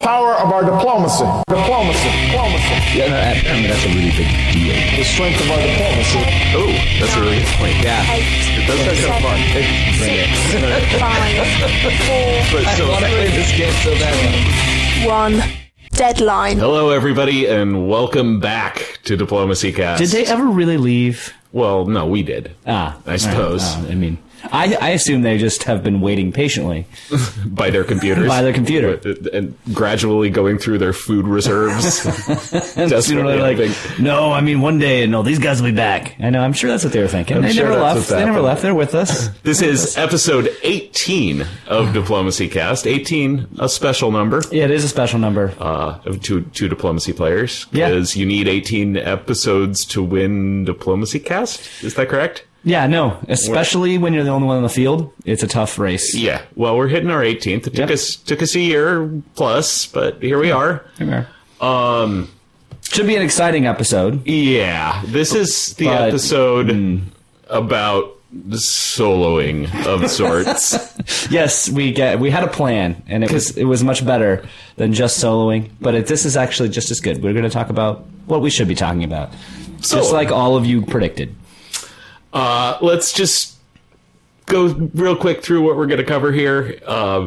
power of our diplomacy. Diplomacy. Yeah, no, I mean, that's a really big deal. The strength of our diplomacy. Oh, that's a really good point. Yeah. That's kind of fun. Bring it. 5, 4, I want to play this game so bad. 1. Deadline. Hello, everybody, and welcome back to Diplomacy Cast. Did they ever really leave? Well, no, we did. I suppose. I mean, I assume they just have been waiting patiently. By their computers. By their computer. And gradually going through their food reserves. Desperately like, hoping. no, I mean, one day, no, these guys will be back. I know, I'm sure that's what they were thinking. They sure never that's left. what's They never happened. left. They're with us. This is episode 18 of Diplomacy Cast. 18, a special number. Yeah, it is a special number. Of two diplomacy players. Yeah. Because you need 18 episodes to win Diplomacy Cast. Is that correct? Yeah, no, especially when you're the only one on the field, it's a tough race. Yeah. Well, we're hitting our 18th. It took us a year plus, but here we are. Here we are. Should be an exciting episode. Yeah. This is the episode about soloing of sorts. Yes, we had a plan, and it was much better than just soloing. But this is actually just as good. We're going to talk about what we should be talking about, just like all of you predicted. Let's just go real quick through what we're going to cover here.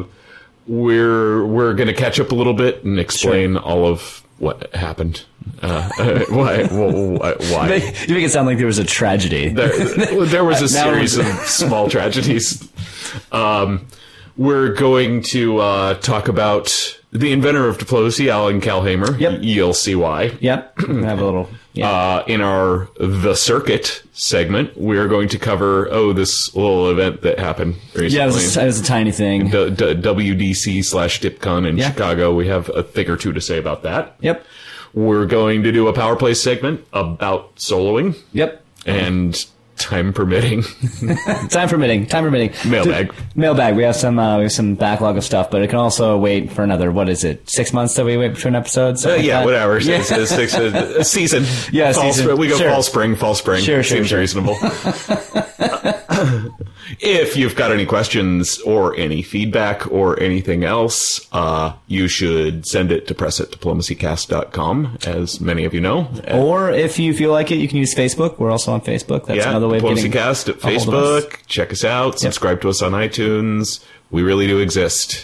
We're going to catch up a little bit and explain all of what happened. Why? You make it sound like there was a tragedy. There was a series of small tragedies. We're going to talk about the inventor of diplomacy, Alan Kalhamer. Yep. You'll see why. Yep. Have a little. Yeah. In our The Circuit segment, we're going to cover, this little event that happened recently. Yeah, it was a tiny thing. WDC/DipCon in Chicago. We have a thing or two to say about that. Yep. We're going to do a Power Play segment about soloing. Yep. And time permitting. Time permitting. Mailbag. Mailbag. We have some backlog of stuff, but it can also wait for another, 6 months that we wait between episodes? Whatever. Yeah. A season. Yeah, season. We go Sure. fall, spring. Sure. Seems reasonable. If you've got any questions or any feedback or anything else, you should send it to press@diplomacycast.com, as many of you know. Or if you feel like it, you can use Facebook. We're also on Facebook. That's another way of getting Diplomacycast at a hold of us. Facebook. Check us out. Subscribe to us on iTunes. We really do exist.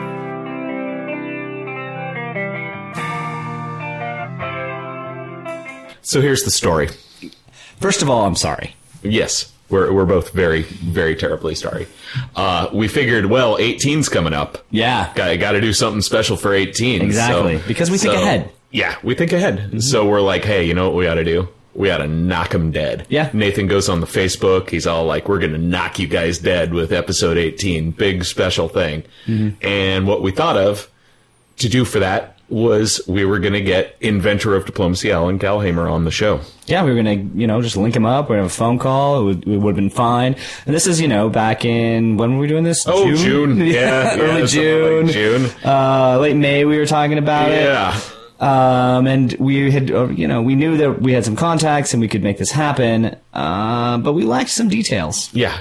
So here's the story. First of all, I'm sorry. Yes. We're both very, very terribly sorry. We figured, 18's coming up. Yeah. Got to do something special for 18. Exactly. Because we think ahead. Yeah, we think ahead. Mm-hmm. So we're like, hey, you know what we ought to do? We ought to knock them dead. Yeah. Nathan goes on the Facebook. He's all like, we're going to knock you guys dead with episode 18. Big special thing. Mm-hmm. And what we thought of to do for that was we were going to get inventor of diplomacy, Alan Kalhamer, on the show. Yeah, we were going to, just link him up. We're going to have a phone call. It would have been fine. And this is, back in, when were we doing this? June. Yeah. Early June. Like June. Late May we were talking about it. Yeah. And we had, we knew that we had some contacts and we could make this happen. But we lacked some details. Yeah.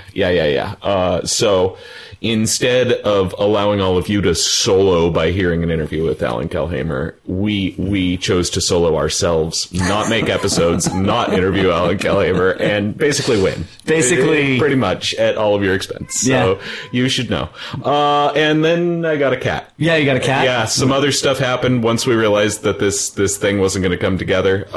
So instead of allowing all of you to solo by hearing an interview with Alan Kalhamer, we chose to solo ourselves, not make episodes, not interview Alan Kalhamer, and basically win. Pretty much at all of your expense. So you should know. And then I got a cat. Yeah, you got a cat? Yeah, some other stuff happened once we realized that this thing wasn't going to come together.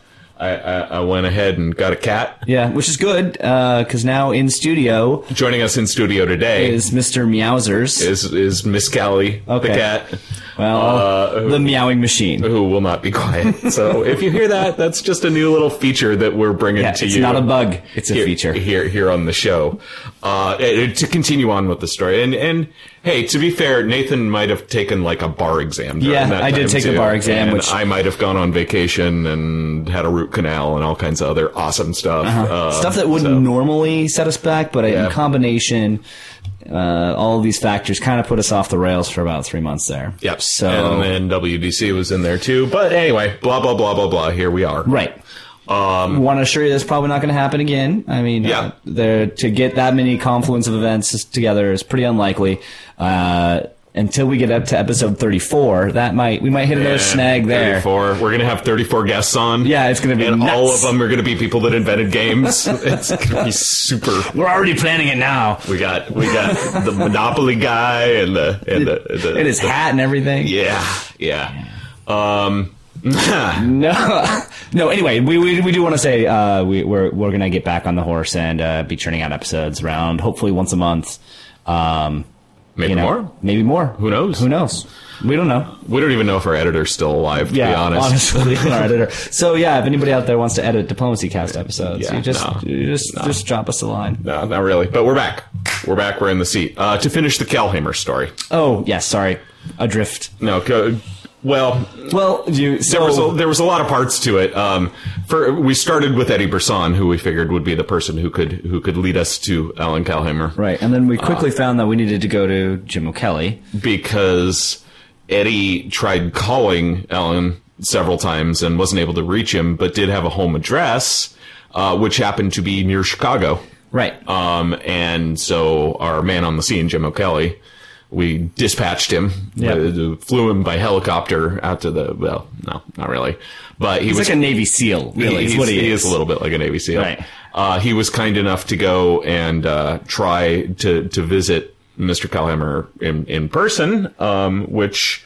I went ahead and got a cat. Yeah, which is good, because now in studio... Joining us in studio today... is Mr. Meowsers. Is Miss Callie, the cat. Well, the meowing machine. Who will not be quiet. So if you hear that, that's just a new little feature that we're bringing to you. It's not a bug. It's a feature. Here on the show. To continue on with the story. And hey, to be fair, Nathan might have taken like a bar exam. Yeah, I did take the bar exam. And I might have gone on vacation and had a root canal and all kinds of other awesome stuff. Stuff that wouldn't normally set us back, but in combination... all of these factors kind of put us off the rails for about 3 months there. Yep. So, and then WDC was in there too. But anyway, blah, blah, blah, blah, blah. Here we are. Right. Want to assure you that's probably not going to happen again. I mean, to get that many confluence of events together is pretty unlikely. until we get up to episode 34, we might hit another snag there. 34. We're gonna have 34 guests on. Yeah, it's gonna be and nuts. all of them are gonna be people that invented games. It's gonna be super. We're already planning it now. We got the Monopoly guy and and his hat and everything. Yeah. No. Anyway, we do want to say we're gonna get back on the horse and be churning out episodes around hopefully once a month. Maybe more. Maybe more. Who knows? We don't know. We don't even know if our editor's still alive. To be honest, honestly, our editor. So yeah, if anybody out there wants to edit Diplomacy Cast episodes, you just drop us a line. No, not really. But we're back. We're in the seat to finish the Kalheimer story. Oh yes, sorry, adrift. No. Well, there was a lot of parts to it. We started with Eddie Brisson, who we figured would be the person who could lead us to Alan Kalheimer. Right, and then we quickly found that we needed to go to Jim O'Kelly because Eddie tried calling Alan several times and wasn't able to reach him, but did have a home address, which happened to be near Chicago. Right. And so our man on the scene, Jim O'Kelly, we dispatched him, flew him by helicopter out to no, not really. But he's like a Navy SEAL, really. He is a little bit like a Navy SEAL. Right. He was kind enough to go and try to visit Mr. Kalheimer in person, which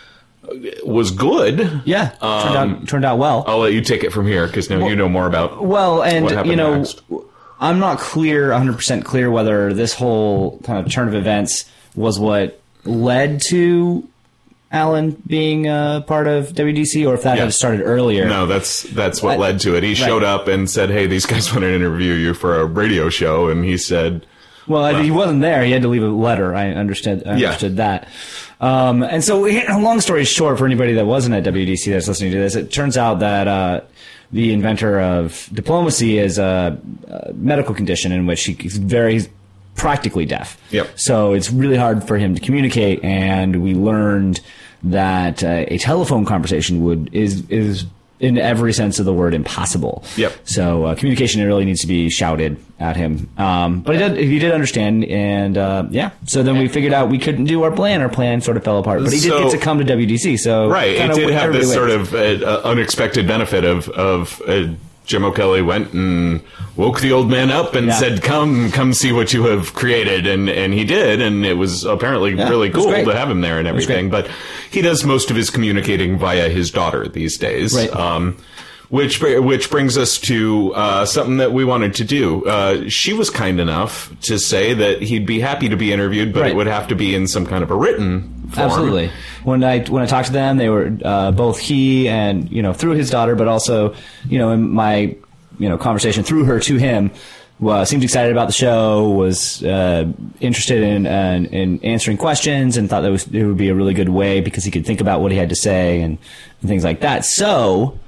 was good. Yeah, turned out well. I'll let you take it from here because now you know more about what happened next. I'm not 100% clear whether this whole kind of turn of events was what led to Alan being part of WDC, or if that had started earlier. No, that's what led to it. He showed up and said, "Hey, these guys want to interview you for a radio show," and he said, "Well, he wasn't there. He had to leave a letter." I understood that. And so, long story short, for anybody that wasn't at WDC that's listening to this, it turns out that the inventor of Diplomacy is a medical condition in which he's very practically deaf. Yep. So it's really hard for him to communicate, and we learned that a telephone conversation is in every sense of the word impossible. Yep. So communication really needs to be shouted at him. But he did understand, and So then we figured out we couldn't do our plan. Our plan sort of fell apart. But he did get to come to WDC. So right, it did have this sort of unexpected benefit of Jim O'Kelly went and woke the old man up and said, come see what you have created. And he did. And it was apparently really cool to have him there and everything. But he does most of his communicating via his daughter these days. Right. Which brings us to something that we wanted to do. She was kind enough to say that he'd be happy to be interviewed, but it would have to be in some kind of a written form. Absolutely. When I talked to them, they were both he and through his daughter, but also in my conversation through her to him, seemed excited about the show, was interested in answering questions, and thought that it would be a really good way because he could think about what he had to say and things like that. So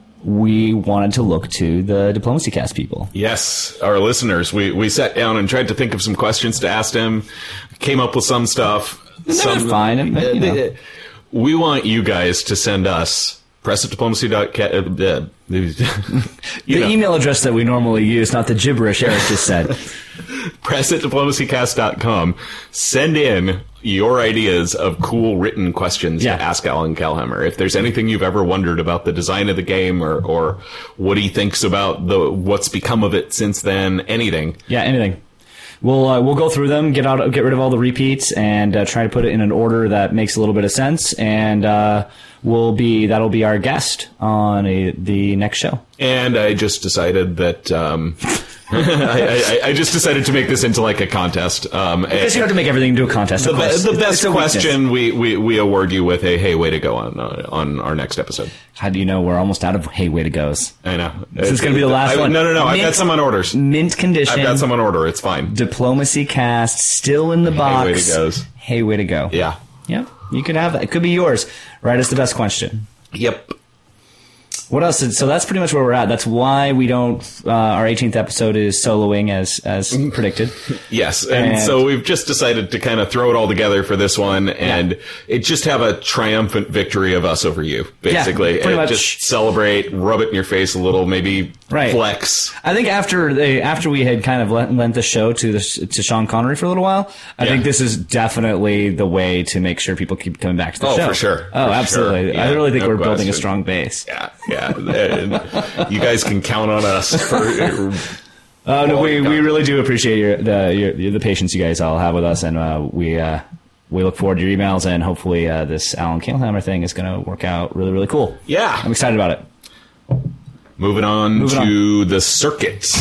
we wanted to look to the Diplomacy Cast people. Yes, our listeners. We sat down and tried to think of some questions to ask them, came up with some stuff. Some fine. We want you guys to send us press@diplomacy.cat. The email address that we normally use, not the gibberish Eric just said. press@diplomacycast.com. Send in your ideas of cool written questions to ask Alan Kalheimer. If there's anything you've ever wondered about the design of the game or what he thinks about what's become of it since then, anything. Yeah, anything. We'll go through them, get rid of all the repeats, and try to put it in an order that makes a little bit of sense. And that'll be our guest on the next show. And I just decided that I just decided to make this into like a contest. Because you have to make everything into a contest. The best question we award you with a hey, way to go on our next episode. How do you know we're almost out of hey, way to goes? I know. This is going to be the last one. No. I've got some on orders. Mint condition. I've got some on order. It's fine. Diplomacy Cast still in the box. Hey, way to goes. Hey, way to go. Yeah. Yep. You could have that. It could be yours. Write us the best question. Yep. What else? So that's pretty much where we're at. That's why we don't. Our 18th episode is soloing as predicted. Yes, and so we've just decided to kind of throw it all together for this one, and it just have a triumphant victory of us over you, basically. Yeah, pretty much. Just celebrate, rub it in your face a little, maybe flex. I think after we had kind of lent the show to Sean Connery for a little while, I think this is definitely the way to make sure people keep coming back to the show. Oh, for sure. Oh, absolutely. Sure. Yeah, I really think we're building a question. strong base. Yeah. And you guys can count on us for. No, we really do appreciate the patience you guys all have with us, and we look forward to your emails, and hopefully this Alan Kalehammer thing is going to work out really, really cool. Yeah. I'm excited about it. Moving on to the circuits.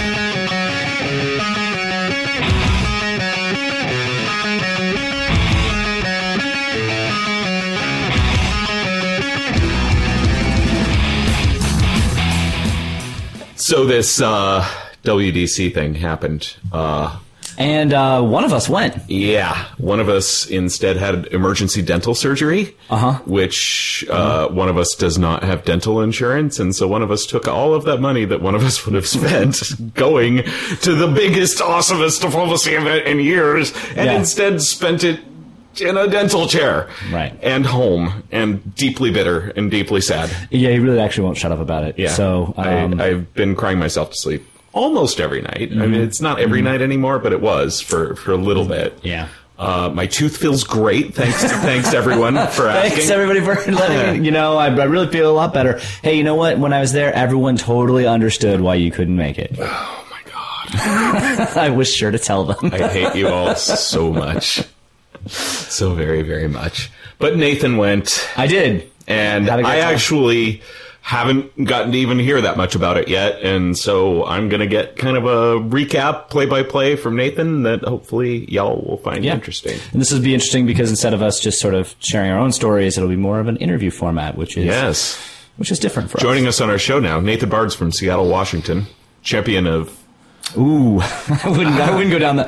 So this WDC thing happened. And one of us went. Yeah. One of us instead had emergency dental surgery, which one of us does not have dental insurance. And so one of us took all of that money that one of us would have spent going to the biggest, awesomest diplomacy event in years, and instead spent it in a dental chair. Right. And home, and deeply bitter and deeply sad. Yeah, he really actually won't shut up about it. Yeah. So I've been crying myself to sleep almost every night. I mean, it's not every night anymore, but it was for a little bit. Yeah. My tooth feels great. Thanks everyone for asking. Thanks everybody for letting me. I really feel a lot better. Hey, you know what? When I was there, everyone totally understood why you couldn't make it. Oh my God. I was sure to tell them. I hate you all so much. So very, very much. But Nathan went. I did. And I actually haven't gotten to even hear that much about it yet. And so I'm going to get kind of a recap, play-by-play from Nathan that hopefully y'all will find interesting. And this will be interesting because instead of us just sort of sharing our own stories, it'll be more of an interview format, which is different for us. Joining us on our show now, Nathan Bards from Seattle, Washington, champion of... Ooh, I wouldn't go down the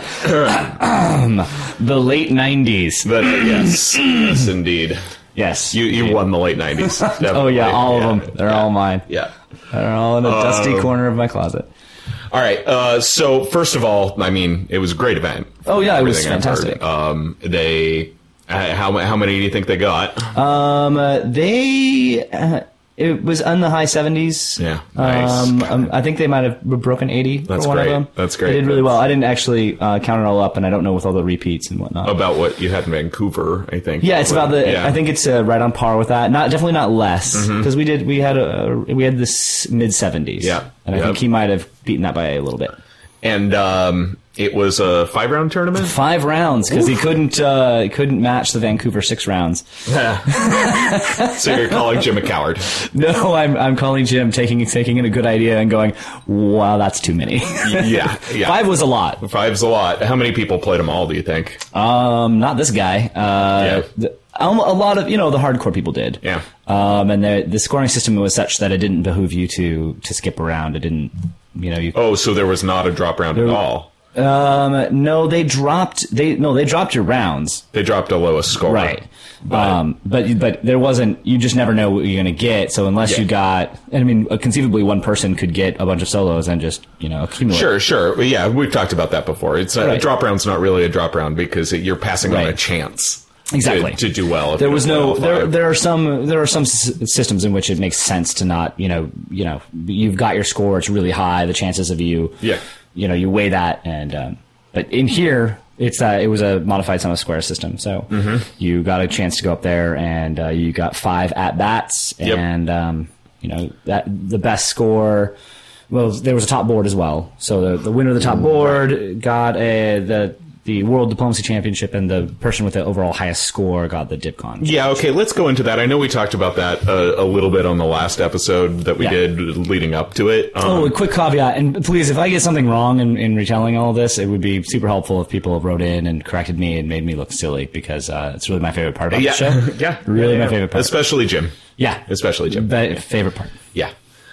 late 90s. Yes, indeed. Yes. You won the late 90s. Oh, yeah, all of them. They're all mine. Yeah. They're all in a dusty corner of my closet. All right. So, first of all, I mean, it was a great event. Oh, yeah, it was fantastic. How many do you think they got? It was in the high 70s. Yeah, nice. I think they might have broken 80 That's for one great. of them. That's great. They did really well. I didn't actually count it all up, and I don't know with all the repeats and whatnot. About what you had in Vancouver, I think. Yeah, it's about I think it's right on par with that. Definitely not less, because we had this mid 70s. Yeah, and I think he might have beaten that by a little bit. And it was a 5-round tournament? 5 rounds, because he couldn't match the Vancouver 6 rounds. So you're calling Jim a coward? No, I'm calling Jim taking in a good idea and going, wow, that's too many. Yeah. 5 was a lot. 5's a lot. How many people played them all, do you think? Not this guy. A lot of, the hardcore people did. Yeah. And the scoring system was such that it didn't behoove you to skip around. It didn't, so there was not a drop round at all? No, they dropped your rounds. They dropped a lowest score. Right. But there wasn't, you just never know what you're going to get. So unless you got, conceivably one person could get a bunch of solos and just, accumulate. Sure. Yeah, we've talked about that before. It's a drop round's not really a drop round because you're passing on a chance. Exactly. To do well. There was no. There are some systems in which it makes sense to not. You've got your score. It's really high. The chances of you. Yeah. You weigh that, and but in here it was a modified sum of squares system. So you got a chance to go up there, and you got 5 at bats, and that the best score. Well, there was a top board as well. So the winner of the top board got the World Diplomacy Championship, and the person with the overall highest score got the DipCon. Yeah, okay, let's go into that. I know we talked about that a little bit on the last episode that we did leading up to it. A quick caveat, and please, if I get something wrong in retelling all this, it would be super helpful if people wrote in and corrected me and made me look silly, because it's really my favorite part about the show. Yeah. Really my favorite part. Especially Jim. Yeah. Especially Jim. Favorite part. Yeah.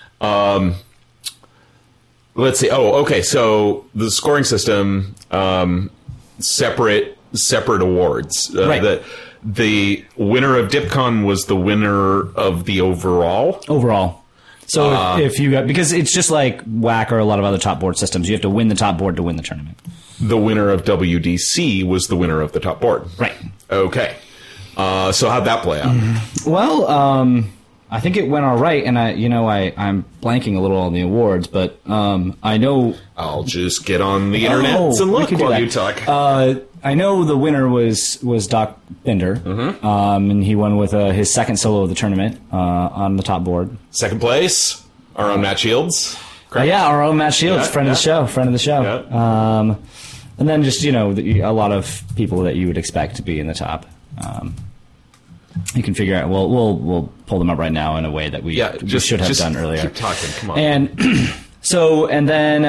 Let's see. Oh, okay, so the scoring system... separate awards. Right. The winner of DipCon was the winner of the overall. So if you got, because it's just like WAC or a lot of other top board systems, you have to win the top board to win the tournament. The winner of WDC was the winner of the top board. Right. Okay. So how'd that play out? Well, I think it went all right, and I'm blanking a little on the awards, but I know I'll just get on the internet and we look could do while that. you talk. I know the winner was Doc Binder, and he won with his second solo of the tournament on the top board. Second place, our own Matt Shields. Correct? Yeah, our own Matt Shields, Yeah, friend of the show. Yeah. And then just, a lot of people that you would expect to be in the top. You can figure out. We'll pull them up right now in a way that we should have done earlier. Keep talking. Come on. And then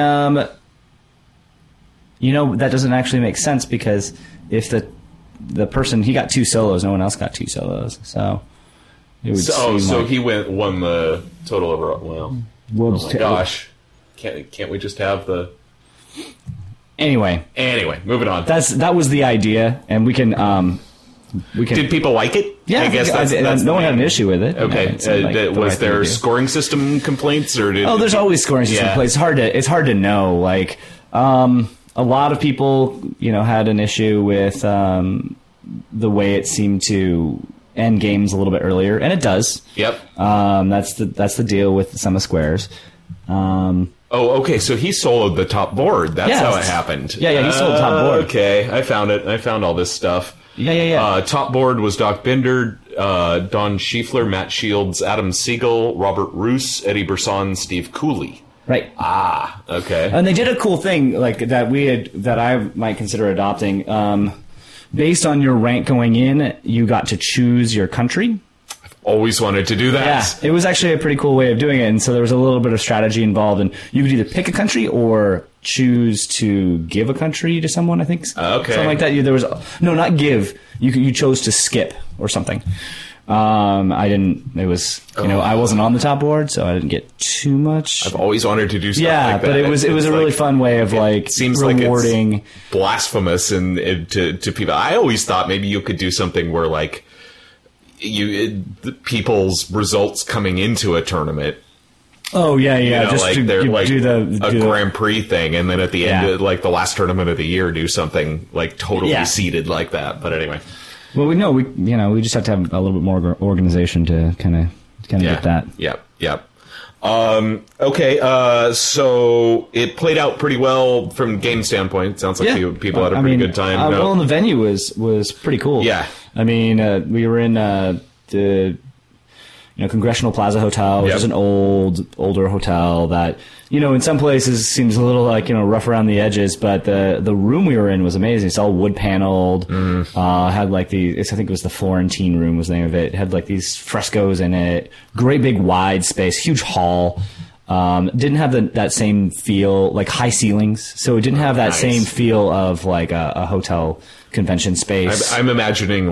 that doesn't actually make sense, because if the person, he got 2 solos, no one else got 2 solos, so it would seem he won the total overall. Well, oh my gosh, can't we just have the? Anyway, moving on. That was the idea, and we can. Did people like it? Yeah, I guess that's no one had an issue with it. Okay, was there scoring system complaints, or there's always scoring system complaints. It's hard to know. Like, a lot of people, had an issue with the way it seemed to end games a little bit earlier, and it does. Yep. That's the deal with some of Squares. Okay. So he soloed the top board. That's how it happened. Yeah. He soloed the top board. Okay, I found it. I found all this stuff. Yeah. Top board was Doc Binder, Don Schiefler, Matt Shields, Adam Siegel, Robert Roos, Eddie Berson, Steve Cooley. Right. Okay. And they did a cool thing like that I might consider adopting. Based on your rank going in, you got to choose your country. Always wanted to do that. Yeah, it was actually a pretty cool way of doing it, and so there was a little bit of strategy involved, and you could either pick a country or choose to give a country to someone, I think. Okay. Something like that. There was not give. You chose to skip or something. I didn't. It was I wasn't on the top board, so I didn't get too much. I've always wanted to do stuff like that. But it was a really fun way of seems rewarding. Like it's blasphemous and to people. I always thought maybe you could do something where people's results coming into a tournament. Oh yeah. Just like they're like do a Grand Prix thing, and then at the end, of, the last tournament of the year, do something totally seeded like that. But anyway, well, we just have to have a little bit more organization to kind of get that. Yep. Okay. So it played out pretty well from game standpoint. It sounds like people had a pretty good time. Well, and the venue was pretty cool. Yeah. I mean, we were in the Congressional Plaza Hotel, which is an older hotel that, in some places seems a little rough around the edges, but the room we were in was amazing. It's all wood paneled. Had I think it was the Florentine room was the name of it. It had these frescoes in it. Great big wide space, huge hall. Didn't have that same feel, like high ceilings. So it didn't have that same feel of a hotel convention space. I'm imagining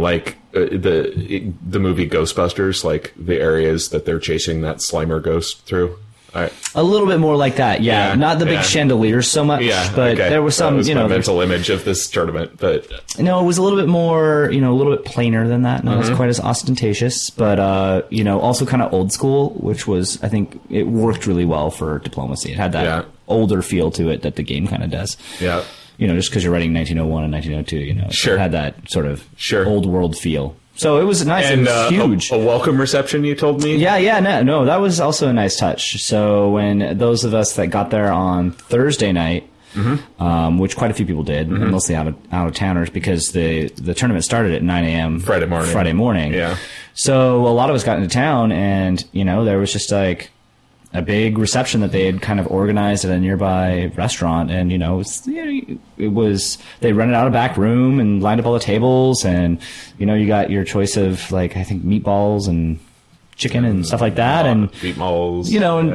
the movie Ghostbusters, like the areas that they're chasing that Slimer ghost through. A little bit more like that, yeah. Not the big chandeliers so much, but there was some, that was my mental image of this tournament. But no, it was a little bit more, a little bit plainer than that. Not as quite as ostentatious, but also kind of old school, which was, I think, it worked really well for Diplomacy. It had that older feel to it that the game kind of does. Yeah. Just because you're writing 1901 and 1902, sure. It had that sort of old world feel. So it was nice. And it was huge. A welcome reception, you told me? Yeah, no, that was also a nice touch. So when those of us that got there on Thursday night, which quite a few people did, mostly out of towners, because the tournament started at 9 a.m. Friday morning. Yeah. So a lot of us got into town, and there was just a big reception that they had kind of organized at a nearby restaurant, and it was they rented out a back room and lined up all the tables, and you got your choice of I think meatballs and chicken and stuff like that, and meatballs,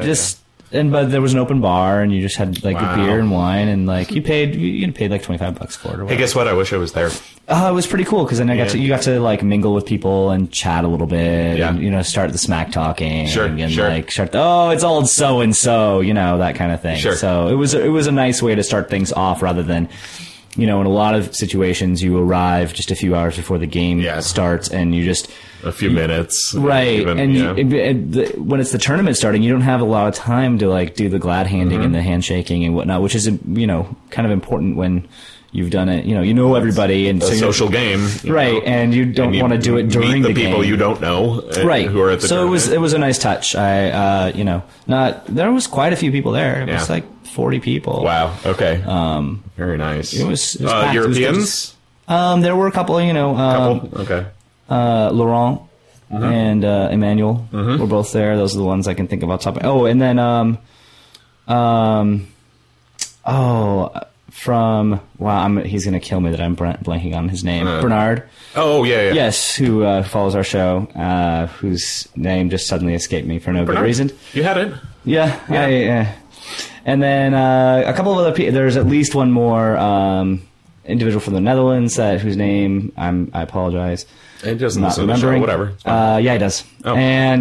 but there was an open bar, and you just had good beer and wine, and you paid like $25 for it. Or whatever. Hey, guess what? I wish I was there. It was pretty cool because then you got to mingle with people and chat a little bit, and start the smack talking, start it's old so and so, that kind of thing. Sure. So it was a nice way to start things off rather than in a lot of situations, you arrive just a few hours before the game starts, and you just a few minutes, right? even, and when it's the tournament starting, you don't have a lot of time to like do the glad handing and the handshaking and whatnot, which is kind of important when you've done it. You know everybody, and a social game, right? And you don't want to do it during the the people game. you don't know, right? Who are at the so tournament. it was a nice touch. There was quite a few people there. It was like 40 people. Wow. Okay. Very nice. It was packed. Europeans. There were a couple. Okay. Laurent and Emmanuel were both there. Those are the ones I can think of off the top. Oh, and then he's gonna kill me that I'm blanking on his name. Bernard. Oh yeah. Yes, who follows our show, whose name just suddenly escaped me for no good reason. You had it. Yeah. And then a couple of other people. There's at least one more individual from the Netherlands whose name I apologize. It doesn't not listen to the show, remembering. whatever. Yeah, he does. Oh. And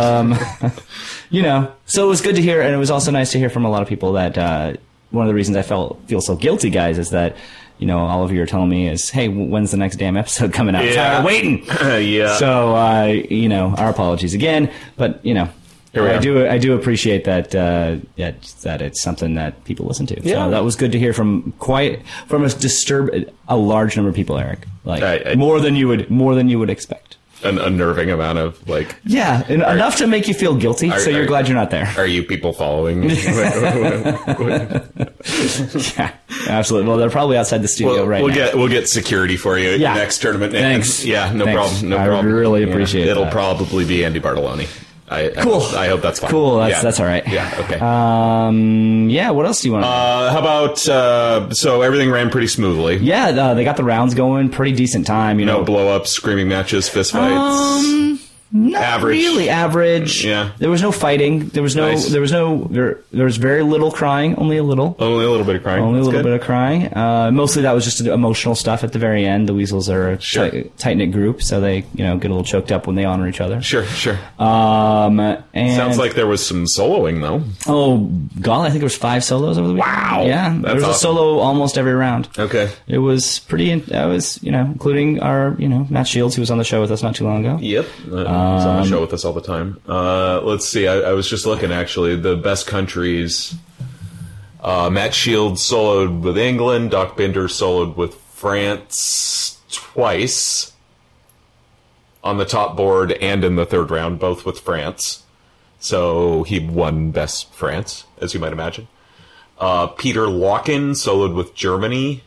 so it was good to hear, and it was also nice to hear from a lot of people that one of the reasons I feel so guilty, guys, is that all of you are telling me is, hey, when's the next damn episode coming out? Yeah. I'm waiting. Yeah. So our apologies again, but I do appreciate that that it's something that people listen to. Yeah. So that was good to hear from a large number of people, Eric. Like more than you would expect. An unnerving amount of enough to make you feel guilty. So you're glad you're not there. Are you people following? Yeah, absolutely. Well, they're probably outside the studio right now. We'll get security for you next tournament. Thanks. Yeah, no Thanks. problem. No I problem. really appreciate it. It'll probably be Andy Bartoloni. Cool. I hope that's fine. Cool. That's all right. Yeah. Okay. What else do you want? How about so everything ran pretty smoothly. Yeah, they got the rounds going, pretty decent time. No blow ups, screaming matches, fist fights. Not average. Really average. Yeah. There was no fighting. There was very little crying. Only a little. Only a little bit of crying. Only a little bit of crying. Mostly that was just emotional stuff at the very end. The Weasels are a tight-knit group, so they get a little choked up when they honor each other. Sure. And Sounds like there was some soloing though. Oh, golly, I think there was 5 solos over the weekend. Wow. Yeah, there was awesome. a solo almost every round. Okay. It was pretty. Including our Matt Shields, who was on the show with us not too long ago. Yep. He's on the show with us all the time. Let's see. I was just looking, actually. The best countries. Matt Shields soloed with England. Doc Binder soloed with France twice. On the top board and in the third round, both with France. So he won Best France, as you might imagine. Peter Locken soloed with Germany.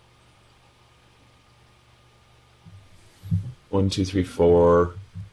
1, 2, 3, 4...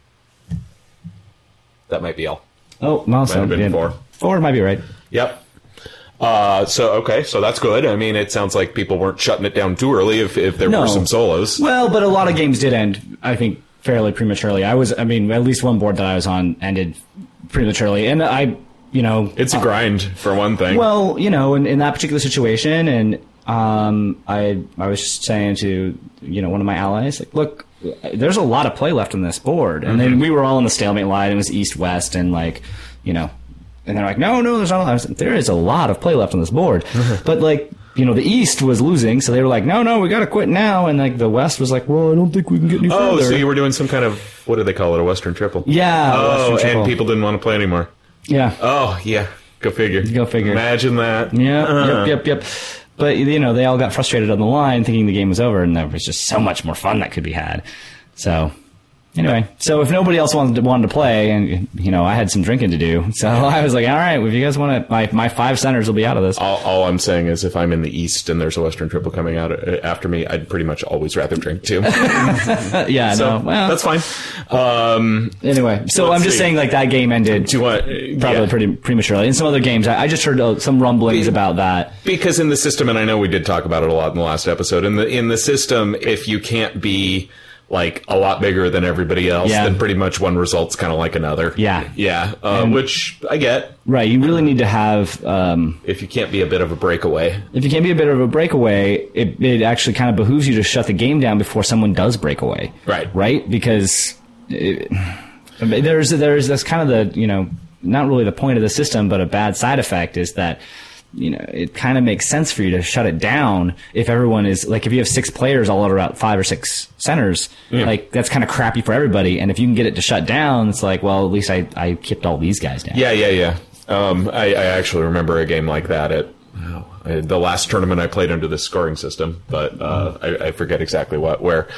That might be all. Oh, no, Might have been 4. 4 might be right. Yep. So that's good. I mean, it sounds like people weren't shutting it down too early if there were some solos. Well, but a lot of games did end, I think, fairly prematurely. At least one board that I was on ended prematurely. And it's a grind, for one thing. Well, in that particular situation, and I was just saying to, one of my allies, like, look, there's a lot of play left on this board. And then we were all on the stalemate line. It was east-west, and and they're like, no, there's not a lot. I was like, there is a lot of play left on this board. But the East was losing, so they were like, no, we got to quit now. And the West was like, well, I don't think we can get any further. Oh, so you were doing some kind of, what do they call it, a Western triple? Yeah. Oh, and people didn't want to play anymore. Yeah. Oh, yeah. Go figure. Imagine that. Yeah. Yep. But, they all got frustrated on the line thinking the game was over, and there was just so much more fun that could be had. So, anyway. So, if nobody else wanted to play, and, I had some drinking to do. So, I was like, all right, if you guys want to, my 5 centers will be out of this. All I'm saying is if I'm in the East and there's a Western triple coming out after me, I'd pretty much always rather drink, too. Yeah, so, that's fine. Anyway, so I'm just saying, that game ended probably pretty prematurely. In some other games, I just heard some rumblings about that. Because in the system, and I know we did talk about it a lot in the last episode, in the system, if you can't be a lot bigger than everybody else, then pretty much one result's kind of like another. Yeah. Which I get. Right. You really need to have... if you can't be a bit of a breakaway. If you can't be a bit of a breakaway, it actually kind of behooves you to shut the game down before someone does break away. Right. Right? Because there's that's kind of the, not really the point of the system, but a bad side effect is that it kind of makes sense for you to shut it down if everyone is like, if you have 6 players all around 5 or 6 centers, like that's kind of crappy for everybody. And if you can get it to shut down, it's like, well, at least I kept all these guys down. Yeah. I actually remember a game like that at the last tournament I played under this scoring system, but I forget exactly where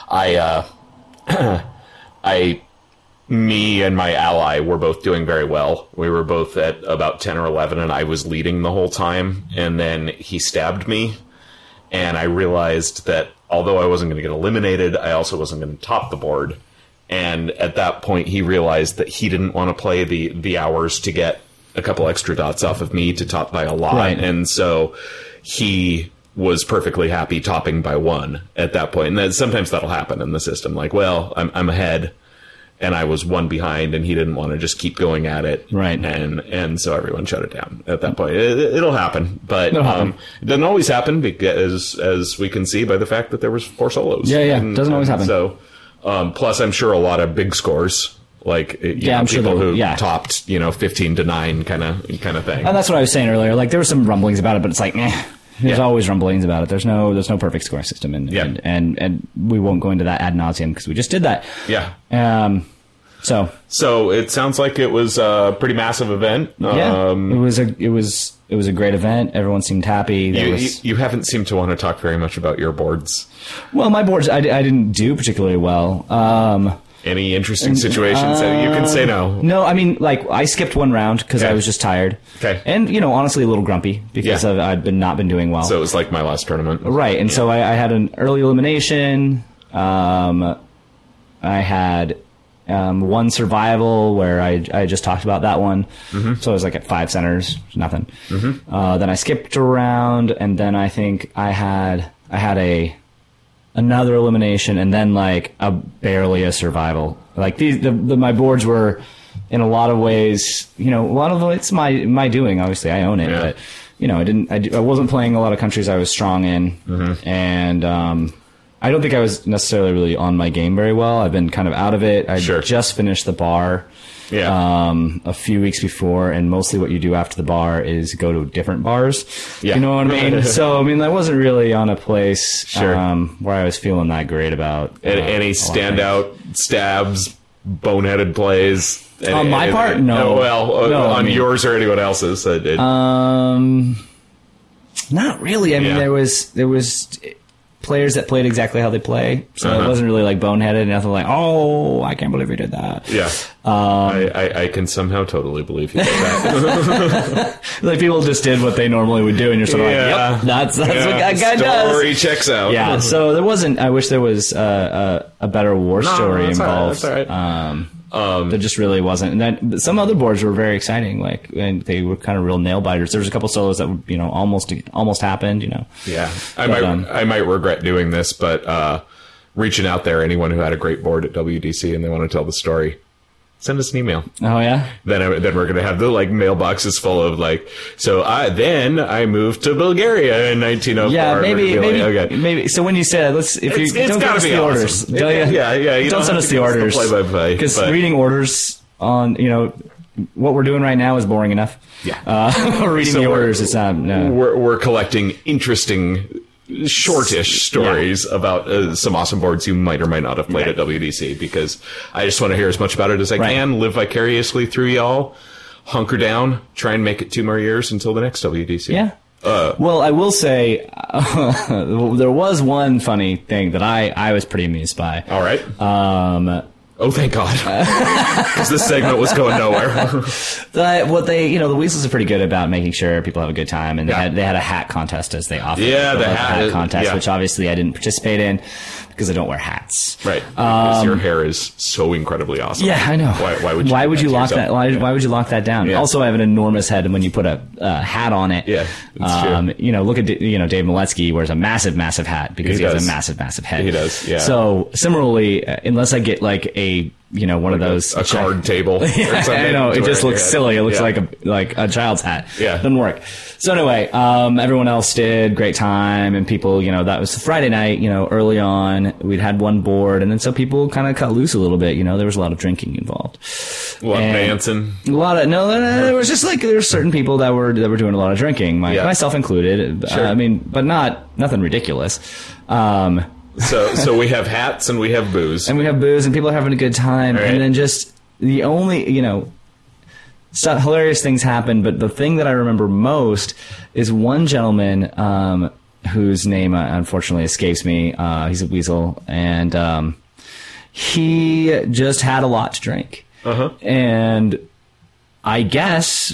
me and my ally were both doing very well. We were both at about 10 or 11, and I was leading the whole time. And then he stabbed me, and I realized that although I wasn't going to get eliminated, I also wasn't going to top the board. And at that point, he realized that he didn't want to play the hours to get a couple extra dots off of me to top by a lot. Right. And so he was perfectly happy topping by 1 at that point. And then sometimes that'll happen in the system. Like, well, I'm ahead, and I was 1 behind, and he didn't want to just keep going at it. Right. And so everyone shut it down at that point. It'll happen, but it doesn't always happen, because as we can see by the fact that there was 4 solos. Yeah, doesn't always happen. So, plus I'm sure a lot of big scores, like I'm sure people who topped 15-9 kind of thing. And that's what I was saying earlier. Like, there were some rumblings about it, but it's like, there's always rumblings about it. There's no perfect scoring system, and we won't go into that ad nauseum because we just did that. Yeah. So it sounds like it was a pretty massive event. It was a great event. Everyone seemed happy. You haven't seemed to want to talk very much about your boards. Well, my boards, I didn't do particularly well. Any interesting situations? You can say no. No, I mean, like, I skipped 1 round because I was just tired. Okay. And, honestly, a little grumpy because I've not been doing well. So it was like my last tournament. Right. And so I had an early elimination. I had 1 survival where I just talked about that one. Mm-hmm. So I was like at 5 centers, nothing. Mm-hmm. Then I skipped around, and then I think I had another elimination, and then like barely a survival. Like my boards were, in a lot of ways, a lot of it's my doing. Obviously, I own it, but I wasn't playing a lot of countries I was strong in, and I don't think I was necessarily really on my game very well. I've been kind of out of it. I just finished the bar. A few weeks before, and mostly what you do after the bar is go to different bars. Yeah. You know what I mean? So, I wasn't really on a place where I was feeling that great about. Any standout stabs, boneheaded plays? On my part? No. On yours or anyone else's? Not really. I mean, there was players that played exactly how they play, so it wasn't really like boneheaded, nothing like, oh, I can't believe you did that. Yeah. I can somehow totally believe you did that. Like, people just did what they normally would do, and you're sort of like, yep, that's what that guy does. Story checks out. Yeah, so there wasn't, I wish there was a better war story involved. That's all right. There just really wasn't. And then some other boards were very exciting, and they were kind of real nail biters. There was a couple solos that almost happened. Yeah, I might regret doing this, but reaching out there, anyone who had a great board at WDC and they want to tell the story, send us an email. Oh yeah. Then we're gonna have the mailboxes full of So I moved to Bulgaria in 1904. Yeah, maybe. So when you said don't send us the orders. Don't send us the orders. Because reading orders on what we're doing right now is boring enough. Yeah. Reading the orders is not. No. We're collecting interesting, shortish stories about some awesome boards you might or might not have played at WDC, because I just want to hear as much about it as I can, live vicariously through y'all, hunker down, try and make it 2 more years until the next WDC. Yeah. Well, I will say there was one funny thing that I was pretty amused by. All right. Oh, thank God. Because this segment was going nowhere. The Weasels are pretty good about making sure people have a good time, and they had a hat contest, as they often the hat contest, which obviously I didn't participate in because I don't wear hats. Right. Because your hair is so incredibly awesome. Yeah, I know. Why would you lock that? Why would you lock that down? Yeah. Also, I have an enormous head, and when you put a hat on it, it's true. Look at Dave Miletsky wears a massive, massive hat because he has a massive, massive head. He does. Yeah. So similarly, unless I get like a one of those a card table. Or yeah, something I know. It just looks silly. It looks Yeah. like a child's hat. Yeah. Doesn't work. So anyway, everyone else did great time, and people, that was Friday night, early on. We'd had one board, and then so people kind of cut loose a little bit. There was a lot of drinking involved. Dancing. A lot of there was just there were certain people that were doing a lot of drinking, myself included. Sure. But nothing ridiculous. So we have hats and we have booze. And we have booze, and people are having a good time. Right. And then just the only, hilarious things happen. But the thing that I remember most is one gentleman whose name unfortunately escapes me. He's a weasel, and he just had a lot to drink. And I guess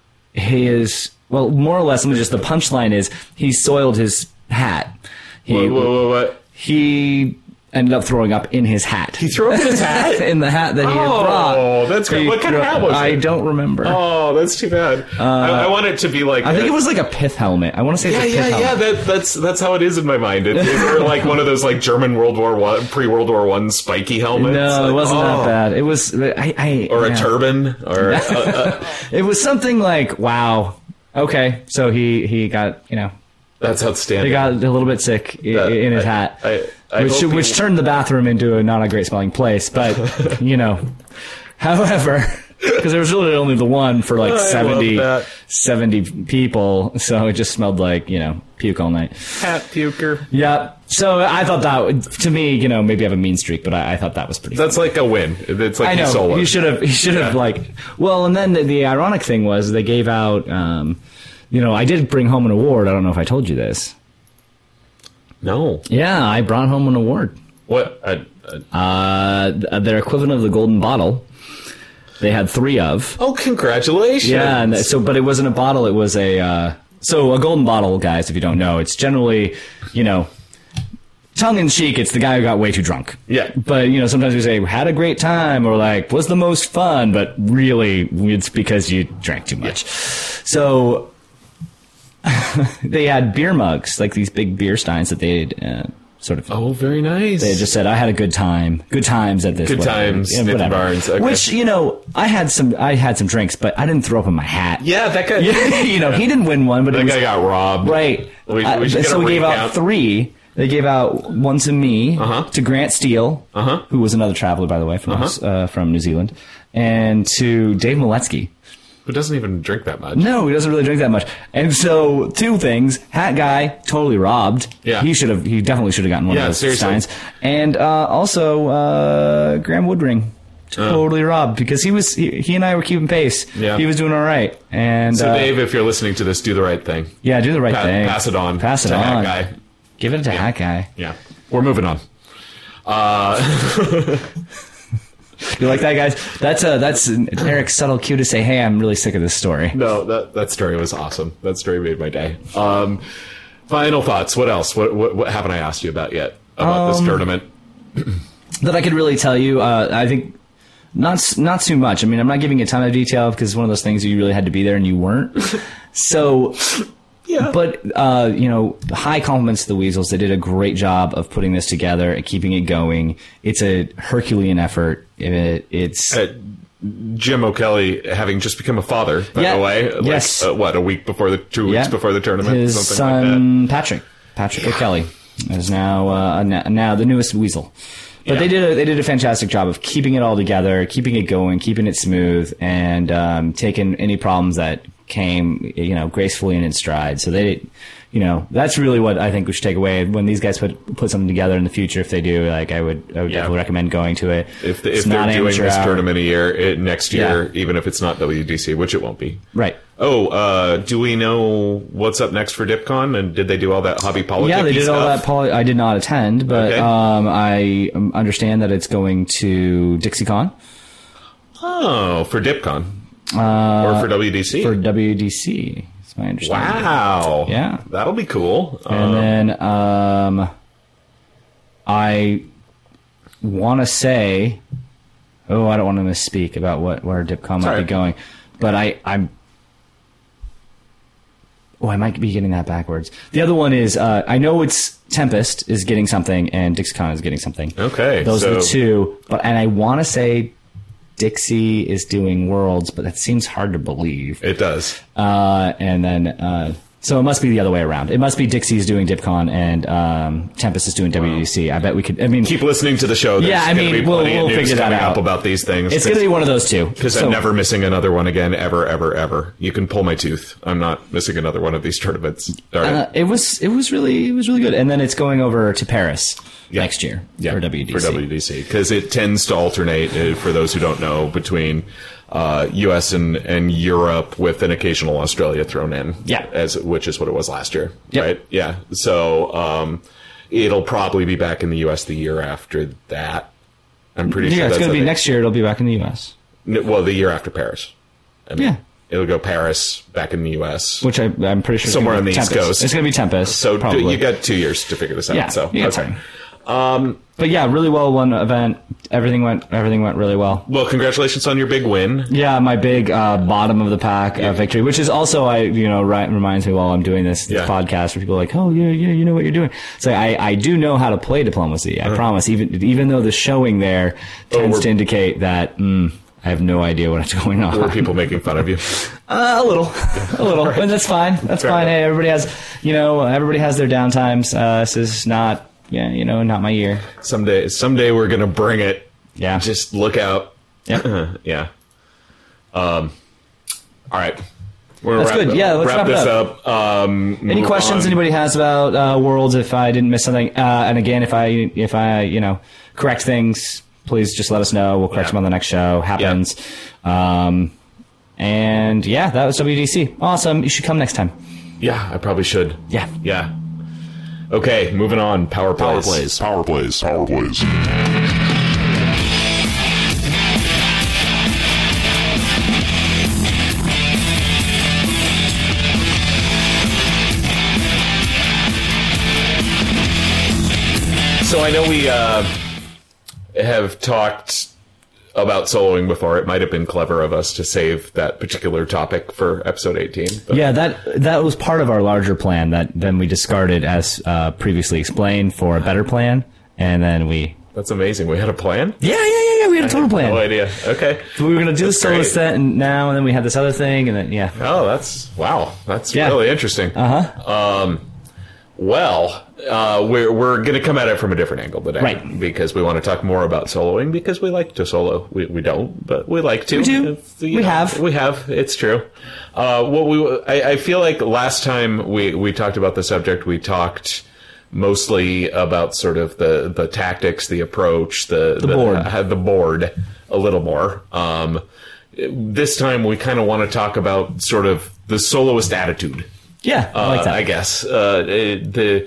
more or less, the punchline is he soiled his hat. What? He ended up throwing up in his hat. He threw up in his hat? In the hat that he had brought. Oh, that's great. What kind of hat was it? I don't remember. Oh, that's too bad. I want it to be like... I think it was like a pith helmet. I want to say it's a pith helmet. That's how it is in my mind. Or like one of those like German pre-World War I spiky helmets. No, it wasn't that bad. It was... Or a turban. Or it was something like, wow. Okay, so he got, That's outstanding. he got a little bit sick in his hat. Which turned the bathroom into not a great smelling place, but however, because there was really only the one for like 70 people, so it just smelled like puke all night. Hat puker. Yeah. So I thought that, to me, maybe I have a mean streak, but I thought that was pretty. That's like a win. It's like I know. solo. He should have and then the ironic thing was they gave out. I did bring home an award. I don't know if I told you this. No. Yeah, I brought home an award. What? Their equivalent of the golden bottle. They had 3 of. Oh, congratulations! Yeah, but it wasn't a bottle. It was a golden bottle, guys. If you don't know, it's generally, tongue in cheek. It's the guy who got way too drunk. Yeah. But sometimes we say had a great time or like was the most fun, but really it's because you drank too much. Yeah. So. They had beer mugs, like these big beer steins that they had sort of. Oh, very nice. They had just said, "I had a good time. Good times at this. Good times, Smith and Barnes." Okay. Which I had some drinks, but I didn't throw up in my hat. Yeah, that guy. He didn't win one, but that guy got robbed. Right. We should so we gave out 3. They gave out one to me, to Grant Steele, who was another traveler, by the way, from New Zealand, and to Dave Miletsky. Who doesn't even drink that much. No, he doesn't really drink that much. And so, 2 things. Hat guy, totally robbed. Yeah. He definitely should have gotten one of those steins. And also, Graham Woodring. Totally robbed because he and I were keeping pace. Yeah. He was doing all right. And so, Dave, if you're listening to this, do the right thing. Yeah, do the right thing. Pass it on. Pass it to on. Hat guy. Give it to Hat guy. Yeah. We're moving on. You like that, guys? That's Eric's subtle cue to say, "Hey, I'm really sick of this story." No, that story was awesome. That story made my day. Final thoughts. What else? What haven't I asked you about yet about this tournament? That I could really tell you. I think not too much. I mean, I'm not giving a ton of detail because it's one of those things you really had to be there and you weren't. So. Yeah. But, high compliments to the Weasels. They did a great job of putting this together and keeping it going. It's a Herculean effort. It's Jim O'Kelly having just become a father, by the way. Yes. A week before 2 weeks before the tournament? His something son, like that. Patrick O'Kelly, is now the newest Weasel. But they did a fantastic job of keeping it all together, keeping it going, keeping it smooth, and taking any problems that came, gracefully and in stride. So they, that's really what I think we should take away when these guys put something together in the future. If they do, I would definitely recommend going to it. If they're doing this tournament next year, even if it's not WDC, which it won't be. Right. Oh, do we know what's up next for DipCon? And did they do all that hobby politics? Yeah, they did all that. I did not attend, but I understand that it's going to DixieCon. Oh, for DipCon. Or for WDC? For WDC, that's my understanding. Wow. Yeah. That'll be cool. And then I want to say... Oh, I don't want to misspeak about where DipCon might be going. But Oh, I might be getting that backwards. The other one is, I know it's Tempest is getting something and DixieCon is getting something. Okay. Those are the two. And I want to say Dixie is doing Worlds, but that seems hard to believe. It does. And then, so it must be the other way around. It must be Dixie's doing DipCon and Tempest is doing WDC. I bet we could. I mean, keep listening to the show. There's yeah, I mean, be we'll news figure that coming out up about these things. It's going to be one of those two. Because I'm never missing another one again, ever, ever, ever. You can pull my tooth. I'm not missing another one of these tournaments. All right. It was really good. And then it's going over to Paris next year for WDC. For WDC, because it tends to alternate. For those who don't know, between U.S. and Europe, with an occasional Australia thrown in. Yeah. Which is what it was last year. Yep. Right? Yeah. So it'll probably be back in the U.S. the year after that. I'm pretty sure it's that's going to be next year. It'll be back in the U.S. Well, the year after Paris. I mean, Yeah. It'll go Paris, back in the U.S. Which I'm pretty sure Somewhere on the Tempest. East Coast. It's going to be Tempest. So probably. you got 2 years to figure this out. Yeah, So you got okay. time. But yeah, really well won event. Everything went really well. Well, congratulations on your big win. Yeah, my big bottom of the pack victory, which is also reminds me while I'm doing this podcast where people are like, oh yeah, you know what you're doing. So I do know how to play diplomacy. I promise. Even though the showing there tends to indicate that I have no idea what's going on. Were people making fun of you? A little, and that's fine. That's fine. Hey, everybody has their downtimes. This is not. Yeah, not my year. Someday we're gonna bring it. Yeah. Just look out. Yeah. Yeah. All right. That's good. Yeah, let's wrap this it up. Any questions anybody has about Worlds? If I didn't miss something, and again, if I correct things, please just let us know. We'll correct them on the next show. Happens. And yeah, that was WDC. Awesome. You should come next time. Yeah, I probably should. Yeah. Yeah. Okay, moving on. Power plays. So I know we have talked about soloing before. It might have been clever of us to save that particular topic for episode 18. But. Yeah, that was part of our larger plan that then we discarded as previously explained for a better plan, and then we... That's amazing. We had a plan? Yeah. We had a total plan. No idea. Okay. So we were going to do the solo set now, and then we had this other thing, and then, yeah. Oh, that's really interesting. Uh-huh. Well, we're going to come at it from a different angle today. Right. Because we want to talk more about soloing, because we like to solo. We don't, but we like to. We do. We have. It's true. I feel like last time we talked about the subject, we talked mostly about sort of the tactics, the approach, the board. The board a little more. This time we kind of want to talk about sort of the soloist attitude. Yeah, I like that. I guess the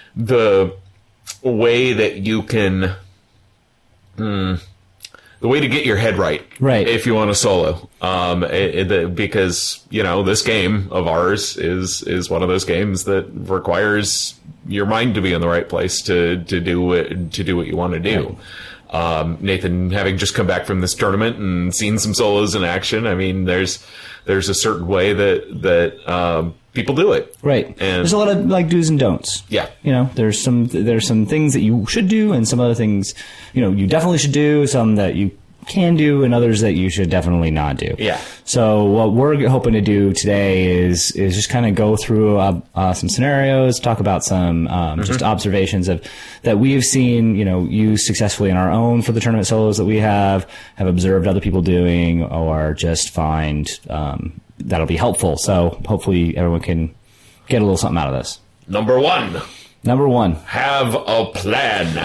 way that you can, the way to get your head right, if you want to solo, because this game of ours is one of those games that requires your mind to be in the right place to do what you want to do. Right. Nathan, having just come back from this tournament and seen some solos in action, I mean, there's a certain way that people do it. Right. And there's a lot of do's and don'ts. Yeah. There's some things that you should do and some other things, you definitely should do, some that you can do and others that you should definitely not do. Yeah. So what we're hoping to do today is just kind of go through some scenarios, talk about some just observations that we've seen, used successfully in our own for the tournament solos that we have observed other people doing, or just find that'll be helpful. So hopefully everyone can get a little something out of this. Number one. Have a plan.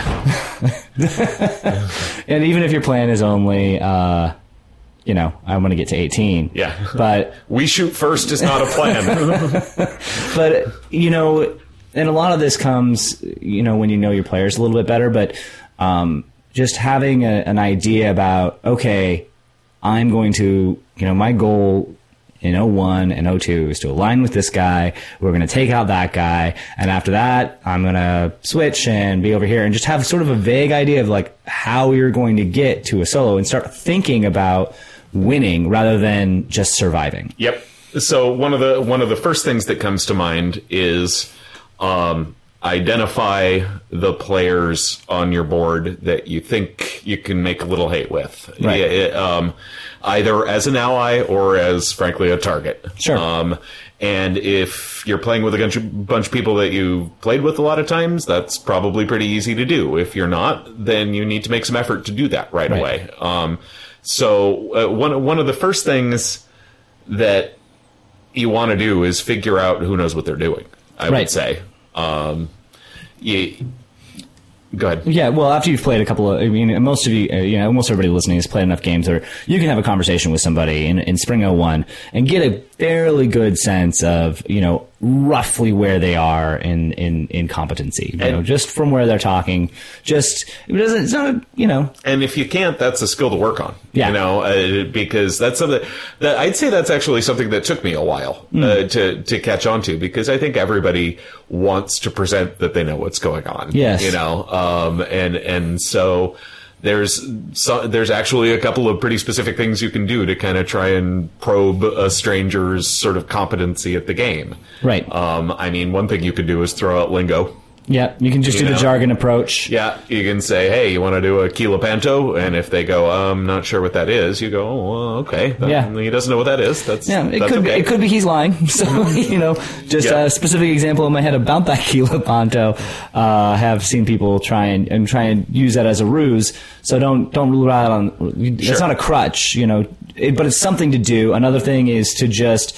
And even if your plan is only, I want to get to 18. Yeah. But we shoot first is not a plan. But, and a lot of this comes, when you know your players a little bit better, but just having an idea about, okay, I'm going to, my goal in 01 and 02 is to align with this guy. We're going to take out that guy. And after that, I'm going to switch and be over here, and just have sort of a vague idea of how you're going to get to a solo and start thinking about winning rather than just surviving. Yep. So one of the first things that comes to mind is identify the players on your board that you think you can make a little hate with, Right. Either as an ally or as, frankly, a target. Sure. And if you're playing with a bunch of people that you've played with a lot of times, that's probably pretty easy to do. If you're not, then you need to make some effort to do that right away. So one of the first things that you want to do is figure out who knows what they're doing, I would say. Go ahead. Yeah, well, after you've played a couple of, I mean, most of you, almost everybody listening has played enough games where you can have a conversation with somebody in Spring 01 and get a fairly good sense of, roughly where they are in competency, just from where they're talking. It's not, And if you can't, that's a skill to work on. Yeah. Because that's something that I'd say that's actually something that took me a while to catch on to, because I think everybody wants to present that they know what's going on. Yes. And so there's actually a couple of pretty specific things you can do to kind of try and probe a stranger's sort of competency at the game. Right. I mean, one thing you could do is throw out lingo. Yeah, you can just do the jargon approach. Yeah, you can say, hey, you want to do a Kilapanto? And if they go, I'm not sure what that is, you go, oh, well, okay. He doesn't know what that is. It could be he's lying. So, just a specific example in my head about that Kilapanto. Have seen people try and use that as a ruse. So don't rely on, it's not a crutch, but it's something to do. Another thing is to just,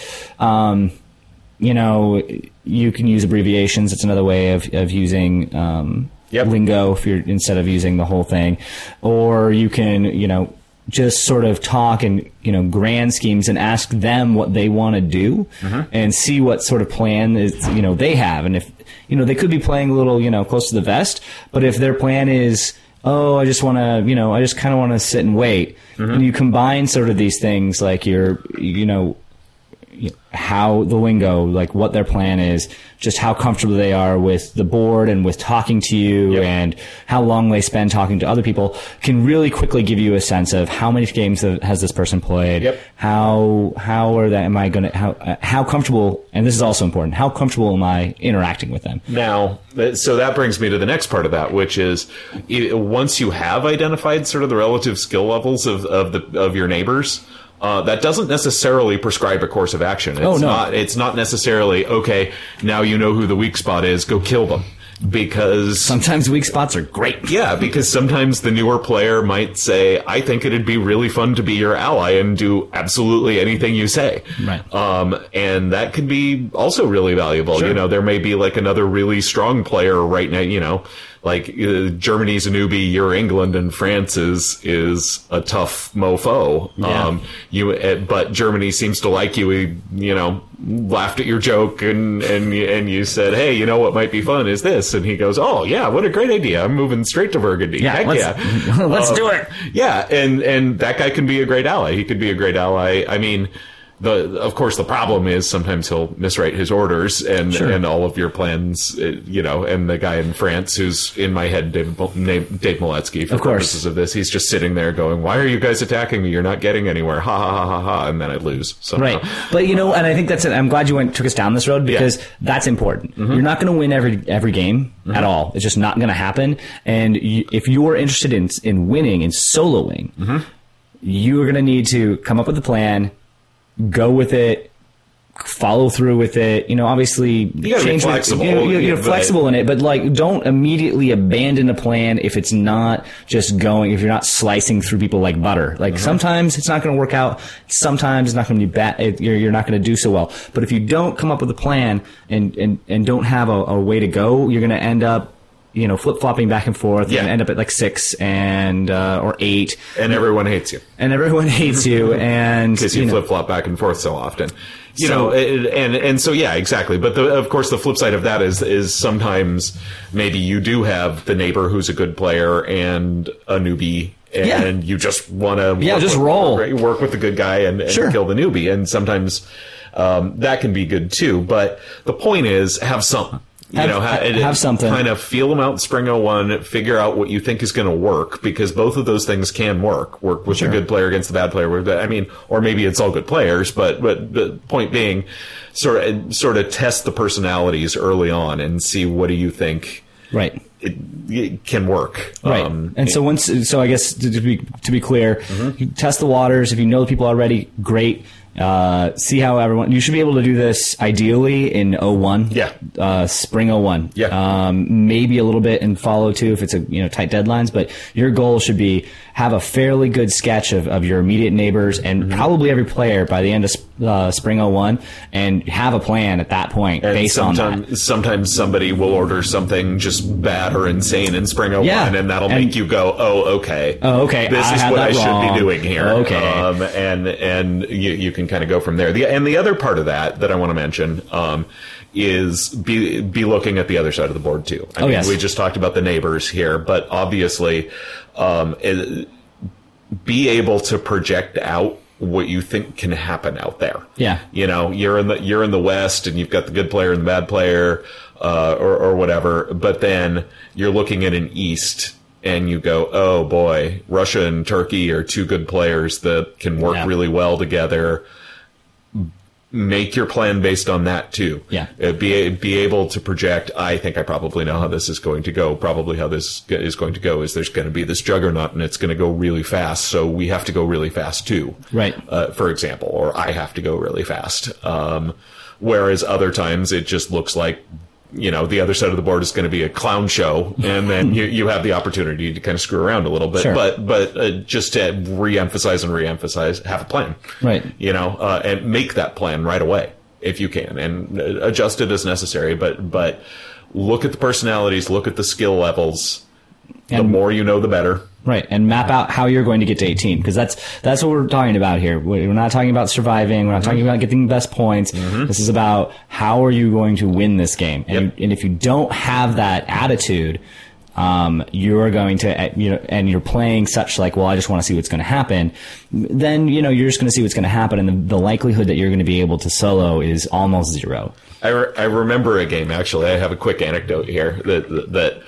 you can use abbreviations. It's another way of using lingo if you're instead of using the whole thing. Or you can, just sort of talk in, grand schemes and ask them what they want to do and see what sort of plan is, they have. And if, they could be playing a little, close to the vest, but if their plan is, I just want to, I just kind of want to sit and wait. And you combine sort of these things like how the lingo, like what their plan is, just how comfortable they are with the board and with talking to you and how long they spend talking to other people can really quickly give you a sense of how many games has this person played, how comfortable, and this is also important, how comfortable am I interacting with them? Now, so that brings me to the next part of that, which is once you have identified sort of the relative skill levels of your neighbors, that doesn't necessarily prescribe a course of action. It's not necessarily, okay, now you know who the weak spot is, go kill them. Because sometimes weak spots are great. Yeah, because sometimes the newer player might say, I think it'd be really fun to be your ally and do absolutely anything you say. Right. And that can be also really valuable. Sure. There may be like another really strong player right now, like Germany's a newbie, you're England, and France is a tough mofo. Yeah. But Germany seems to like you. Laughed at your joke and you said, hey, what might be fun is this, and he goes, oh yeah, what a great idea! I'm moving straight to Burgundy. Yeah, let's do it. Yeah, and that guy can be a great ally. He could be a great ally. I mean. Of course, the problem is sometimes he'll miswrite his orders and all of your plans, and the guy in France who's in my head, Dave Miletsky, for purposes of this, he's just sitting there going, why are you guys attacking me? You're not getting anywhere. Ha, ha, ha, ha, ha. And then I lose. Somehow. Right. But, and I think I'm glad you took us down this road because that's important. Mm-hmm. You're not going to win every game at all. It's just not going to happen. And if you're interested in winning and soloing, you are going to need to come up with a plan, go with it, follow through with it. Obviously, you gotta be flexible. You're flexible in it, but don't immediately abandon a plan if it's not just going. If you're not slicing through people like butter. Sometimes it's not going to work out. Sometimes it's not going to be bad. You're not going to do so well. But if you don't come up with a plan and don't have a way to go, you're going to end up flip-flopping back and forth and end up at like 6 and or 8. And everyone hates you. And because you flip-flop back and forth so often. So yeah, exactly. But of course the flip side of that is sometimes maybe you do have the neighbor who's a good player and a newbie. And you just want to work with the good guy and kill the newbie. And sometimes that can be good too. But the point is, have some. Have something. Kind of feel them out in Spring 01, figure out what you think is going to work, because both of those things can work with the good player against the bad player. I mean, or maybe it's all good players, but the point being, sort of test the personalities early on and see what do you think. Right. It can work. Right. So I guess to be clear, you test the waters. If you know the people already, great. See how everyone. You should be able to do this ideally in 01. Yeah. Spring 01. Yeah. Maybe a little bit in follow too if it's tight deadlines. But your goal should be have a fairly good sketch of your immediate neighbors and probably every player by the end of Spring 01, and have a plan at that point based on that. Sometimes somebody will order something just bad or insane in Spring 01, and that'll make you go, okay. This is what I should be doing here. And you can kind of go from there. The other part of that I want to mention is be looking at the other side of the board too. I mean, we just talked about the neighbors here, but obviously be able to project out what you think can happen out there. Yeah. You're in the West and you've got the good player and the bad player, or whatever, but then you're looking at an East and you go, oh boy, Russia and Turkey are two good players that can work really well together. Make your plan based on that too. Yeah. Be able to project, I think I probably know how this is going to go. Probably how this is going to go is there's going to be this juggernaut and it's going to go really fast. So we have to go really fast too. Right. For example, or I have to go really fast. Whereas other times it just looks like, the other side of the board is going to be a clown show, and then you have the opportunity to kind of screw around a little bit. Sure. But just to reemphasize, have a plan. Right. And make that plan right away if you can, and adjust it as necessary. But look at the personalities, look at the skill levels. The more you know, the better. Right, and map out how you're going to get to 18, because that's what we're talking about here. We're not talking about surviving. We're not talking about getting the best points. This is about how are you going to win this game. And if you don't have that attitude, you are going to, and you're playing such like, well, I just want to see what's going to happen. Then, you're just going to see what's going to happen, and the likelihood that you're going to be able to solo is almost zero. I remember a game, actually. I have a quick anecdote here that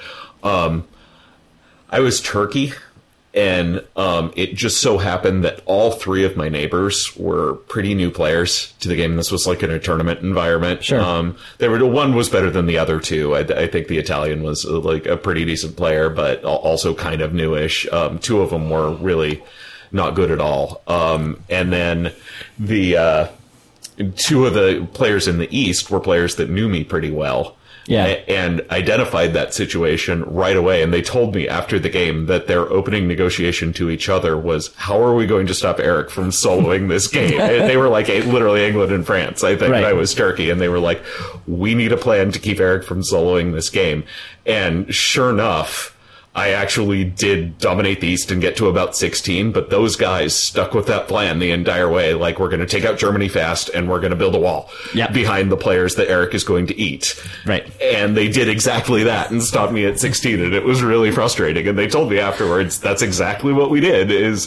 I was Turkey, and it just so happened that all three of my neighbors were pretty new players to the game. This was like in a tournament environment. Sure. One was better than the other two. I think the Italian was like a pretty decent player, but also kind of newish. Two of them were really not good at all. And then the two of the players in the East were players that knew me pretty well. Yeah. And identified that situation right away. And they told me after the game that their opening negotiation to each other was, how are we going to stop Eric from soloing this game? They were like literally England and France, I think. Right. I was Turkey. And they were like, we need a plan to keep Eric from soloing this game. And sure enough, I actually did dominate the East and get to about 16, but those guys stuck with that plan the entire way. Like, we're going to take out Germany fast, and we're going to build a wall behind the players that Eric is going to eat. Right. And they did exactly that and stopped me at 16, and it was really frustrating. And they told me afterwards, that's exactly what we did, is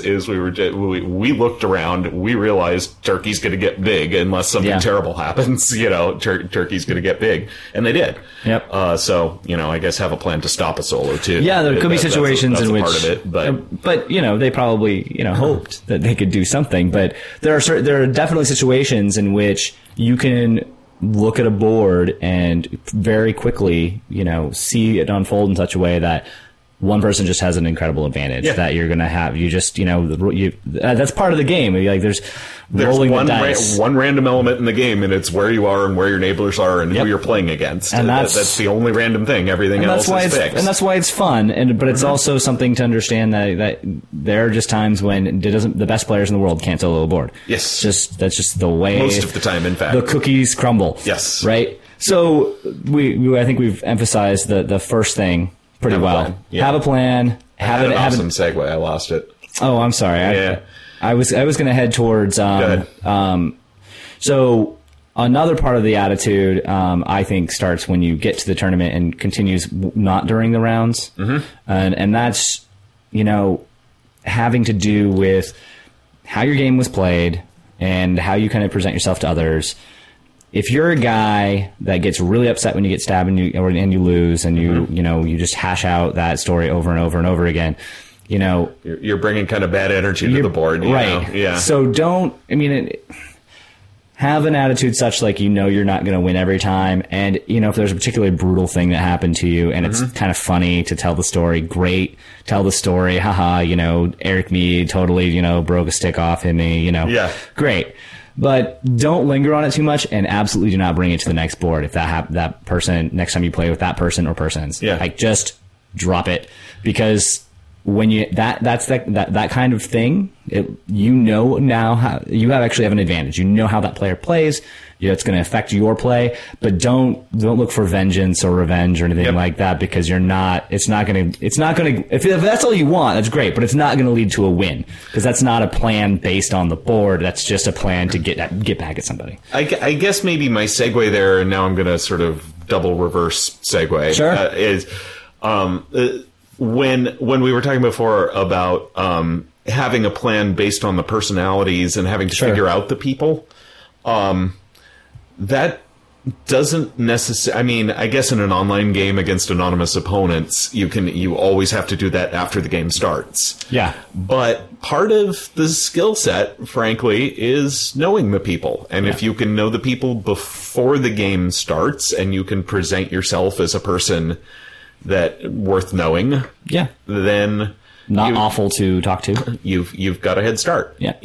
we looked around, we realized Turkey's going to get big unless something terrible happens. Turkey's going to get big. And they did. Yep. So, I guess have a plan to stop a solo, too. Yeah, there could be situations in which, part of it, but they probably hoped that they could do something. But there are definitely situations in which you can look at a board and very quickly see it unfold in such a way that one person just has an incredible advantage that you're going to have. You just that's part of the game. Like there's rolling the dice. One random element in the game, and it's where you are and where your neighbors are and who you're playing against. And that's the only random thing. Everything else is fixed. And that's why it's fun. But it's also something to understand that there are just times when the best players in the world can't solo a board. Yes. That's just the way. Most of the time, in fact. The cookies crumble. Yes. Right? So I think we've emphasized the first thing pretty well. Have a plan. Have an awesome segue. I lost it. Oh, I'm sorry. I was going to head towards. Go ahead. So another part of the attitude, I think, starts when you get to the tournament and continues not during the rounds, and that's having to do with how your game was played and how you kind of present yourself to others. if you're a guy that gets really upset when you get stabbed and you lose and you just hash out that story over and over and over again, you're bringing kind of bad energy to the board, right? Yeah. So have an attitude such like you're not going to win every time, and if there's a particularly brutal thing that happened to you and it's kind of funny to tell the story, great, tell the story, haha, Eric Mead totally broke a stick off in me, great. But don't linger on it too much, and absolutely do not bring it to the next board if that person, next time you play with that person or persons. Yeah. Like, just drop it, because when that's that kind of thing, now how you actually have an advantage. You know how that player plays. It's going to affect your play, but don't look for vengeance or revenge or anything like that, because it's not going to, if that's all you want, that's great, but it's not going to lead to a win, because that's not a plan based on the board. That's just a plan to get back at somebody. I guess maybe my segue there, and now I'm going to sort of double reverse segue. Sure. Is, when we were talking before about, having a plan based on the personalities and having to figure out the people, that doesn't necessarily, I mean, I guess in an online game against anonymous opponents, you always have to do that after the game starts. Yeah. But part of the skill set, frankly, is knowing the people. And if you can know the people before the game starts, and you can present yourself as a person that worth knowing, then awful to talk to. You've got a head start. Yeah.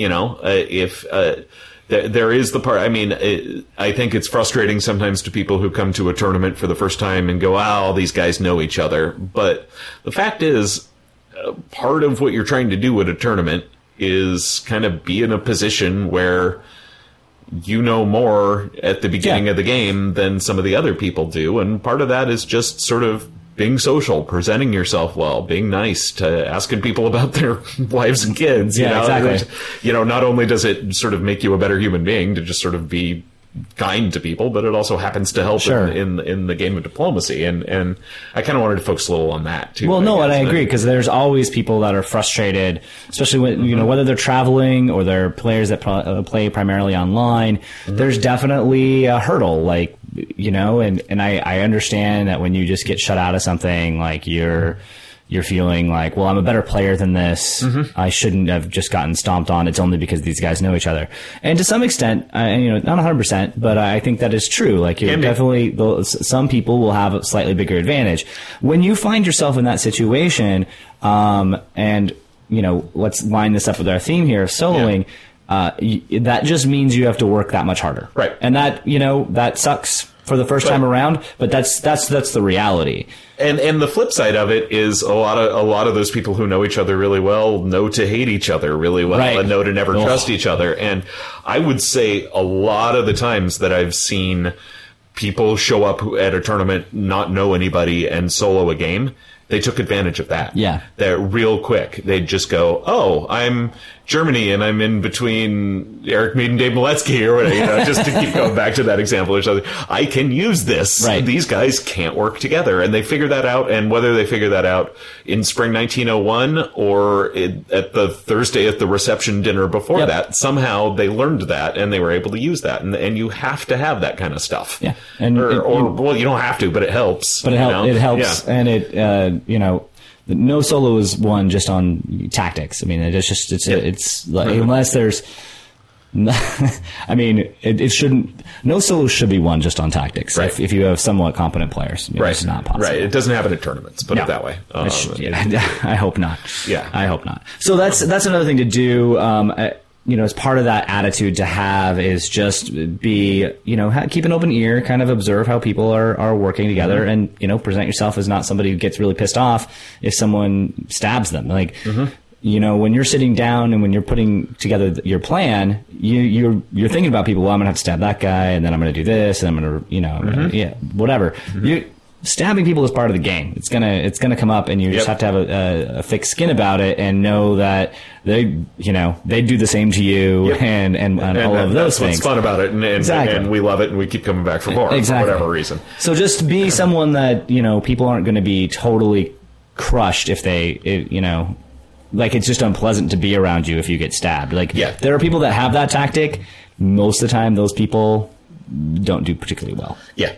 There is the part, I mean, I think it's frustrating sometimes to people who come to a tournament for the first time and go, all these guys know each other. But the fact is, part of what you're trying to do at a tournament is kind of be in a position where you know more at the beginning of the game than some of the other people do. And part of that is just sort of being social, presenting yourself well, being nice, to asking people about their wives and kids. Exactly. Not only does it sort of make you a better human being to just sort of be kind to people, but it also happens to help in the game of diplomacy. And I kind of wanted to focus a little on that too. Well, no, and I agree, because there's always people that are frustrated, especially when, whether they're traveling or they're players that play primarily online. There's definitely a hurdle, like, and I understand that when you just get shut out of something, like you're feeling like, well, I'm a better player than this. I shouldn't have just gotten stomped on. It's only because these guys know each other. And to some extent, not 100%, but I think that is true. Like, some people will have a slightly bigger advantage. When you find yourself in that situation, and, let's line this up with our theme here of soloing, that just means you have to work that much harder. Right. And that, that sucks for the first time around, but that's the reality. And the flip side of it is a lot of those people who know each other really well know to hate each other really well, and know to never trust each other. And I would say a lot of the times that I've seen people show up at a tournament, not know anybody, and solo a game, they took advantage of that. Yeah. They're real quick. They'd just go, oh, I'm Germany and I'm in between Eric Mead and Dave Miletsky, or whatever, just to keep going back to that example or something. I can use this. Right. These guys can't work together. And they figure that out. And whether they figure that out in spring 1901 or at the Thursday at the reception dinner before that, somehow they learned that and they were able to use that. And you have to have that kind of stuff. Yeah. Well, you don't have to, but it helps. But it helps. Yeah. And it, no solo is won just on tactics. I mean, it's like, unless there's, I mean, it shouldn't, no solo should be won just on tactics. Right. If you have somewhat competent players, it's not possible. Right. It doesn't happen at tournaments, put it that way. I hope not. Yeah. I hope not. So that's another thing to do. As part of that attitude to have is just be, keep an open ear, kind of observe how people are working together, and, present yourself as not somebody who gets really pissed off if someone stabs them. Like, when you're sitting down and when you're putting together your plan, you're thinking about people. Well, I'm going to have to stab that guy, and then I'm going to do this, and I'm going to, whatever. Stabbing people is part of the game. It's gonna come up, and you just have to have a thick skin about it, and know that they do the same to you, and all of those things. That's what's fun about it, and we love it, and we keep coming back for more for whatever reason. So just be someone that people aren't going to be totally crushed if like it's just unpleasant to be around you if you get stabbed. Like there are people that have that tactic. Most of the time, those people don't do particularly well. Yeah.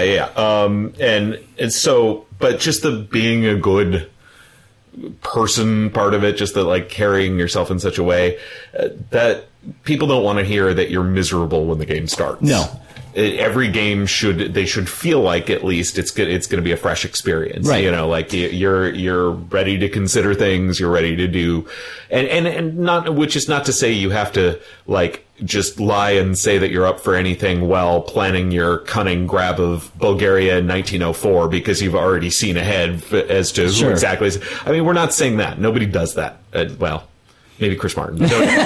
And so, but just the being a good person part of it, just the like carrying yourself in such a way that people don't want to hear that you're miserable when the game starts. No. Every game should feel like at least it's going to be a fresh experience, right? You know, like you're ready to consider things, you're ready to do, and not, which is not to say you have to like just lie and say that you're up for anything while planning your cunning grab of Bulgaria in 1904 because you've already seen ahead as to who exactly is. I mean, we're not saying that. Nobody does that. Well. Maybe Chris Martin.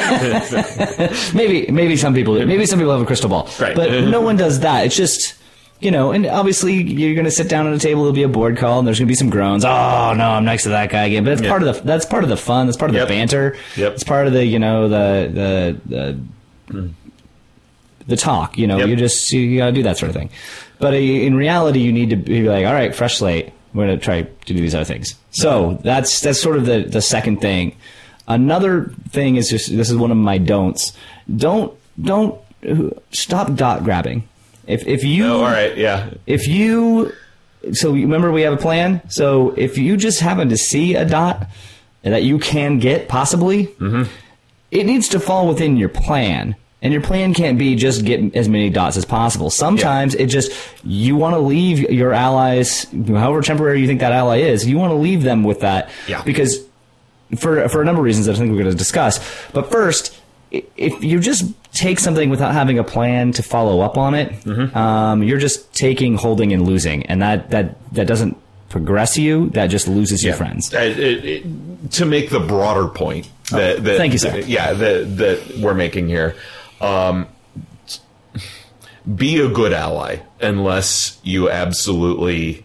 maybe some people do. Maybe some people have a crystal ball. Right. But no one does that. It's just, you know, and obviously you're going to sit down at a table, there'll be a board call, and there's going to be some groans. Oh, no, I'm next to that guy again. But that's part of the fun. That's part of the banter. Yep. It's part of the, you know, the talk, you know. You got to do that sort of thing. But in reality, you need to be like, all right, fresh slate. We're going to try to do these other things. So that's sort of the second thing. Another thing is just, this is one of my don'ts. Don't stop dot grabbing. If you, all right, yeah. If you, so remember we have a plan. So if you just happen to see a dot that you can get possibly, it needs to fall within your plan. And your plan can't be just get as many dots as possible. Sometimes it just, you want to leave your allies, however temporary you think that ally is, you want to leave them with that. Yeah. Because for a number of reasons that I think we're going to discuss. But first, if you just take something without having a plan to follow up on it, you're just taking, holding, and losing. And that doesn't progress you. That just loses your friends. To make the broader point that thank you, sir. Yeah, that we're making here, be a good ally unless you absolutely...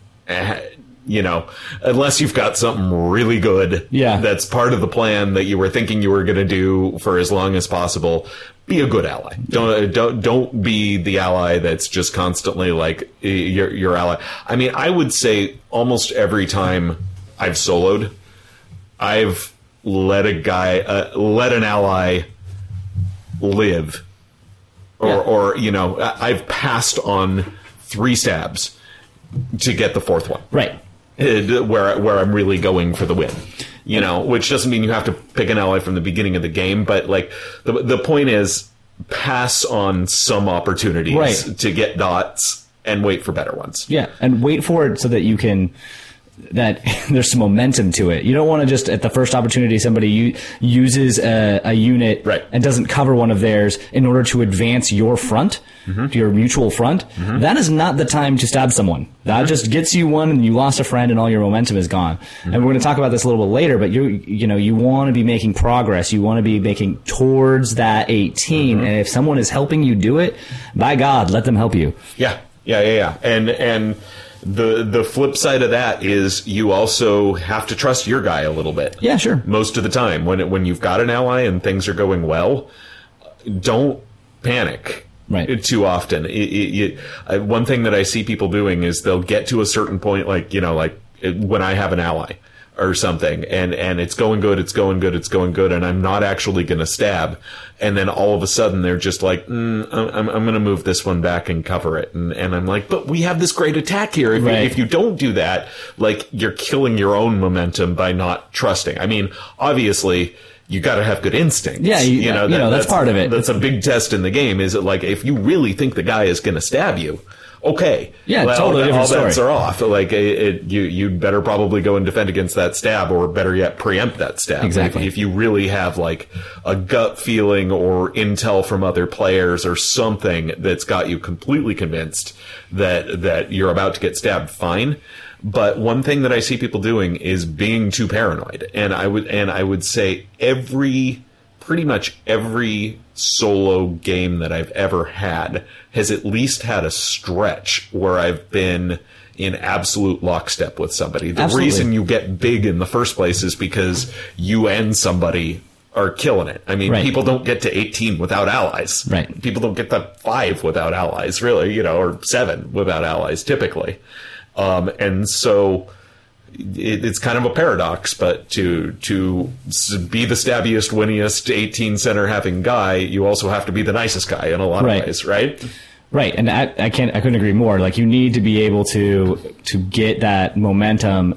you know, unless you've got something really good that's part of the plan that you were thinking you were going to do for as long as possible, be a good ally. Don't be the ally that's just constantly like your ally. I mean, I would say almost every time I've soloed, I've let an ally live, or you know, I've passed on 3 stabs to get the 4th one. Right. Where I'm really going for the win, you know, which doesn't mean you have to pick an ally from the beginning of the game, but like the point is pass on some opportunities to get dots and wait for better ones. Yeah, and wait for it so that you can, that there's some momentum to it. You don't want to just, at the first opportunity, somebody uses a unit and doesn't cover one of theirs in order to advance your front, to your mutual front. That is not the time to stab someone. That just gets you one, and you lost a friend, and all your momentum is gone. And we're going to talk about this a little bit later, but you want to be making progress. You want to be making towards that 18, and if someone is helping you do it, by God, let them help you. Yeah. And the flip side of that is you also have to trust your guy a little bit. Yeah, sure. Most of the time, when you've got an ally and things are going well, don't panic too often. One thing that I see people doing is they'll get to a certain point, like, you know, like when I have an ally or something, and it's going good, and I'm not actually going to stab, and then all of a sudden they're just like, I'm going to move this one back and cover it, and I'm like, but we have this great attack here. If you don't do that, like, you're killing your own momentum by not trusting. I mean, obviously, you got to have good instincts. Yeah, that's part of it. That's a big test in the game. Is it like, if you really think the guy is going to stab you, okay. Yeah, well, totally different story. All bets are off. Like, you'd better probably go and defend against that stab, or better yet, preempt that stab. Exactly. If you really have, like, a gut feeling or intel from other players or something that's got you completely convinced that you're about to get stabbed, fine. But one thing that I see people doing is being too paranoid. And I would say pretty much every solo game that I've ever had has at least had a stretch where I've been in absolute lockstep with somebody. The reason you get big in the first place is because you and somebody are killing it. I mean, people don't get to 18 without allies. Right. People don't get to 5 without allies, really, you know, or 7 without allies, typically. And so it's kind of a paradox, but to be the stabbiest, winniest 18 center having guy, you also have to be the nicest guy in a lot of ways, right? Right, and I couldn't agree more. Like, you need to be able to get that momentum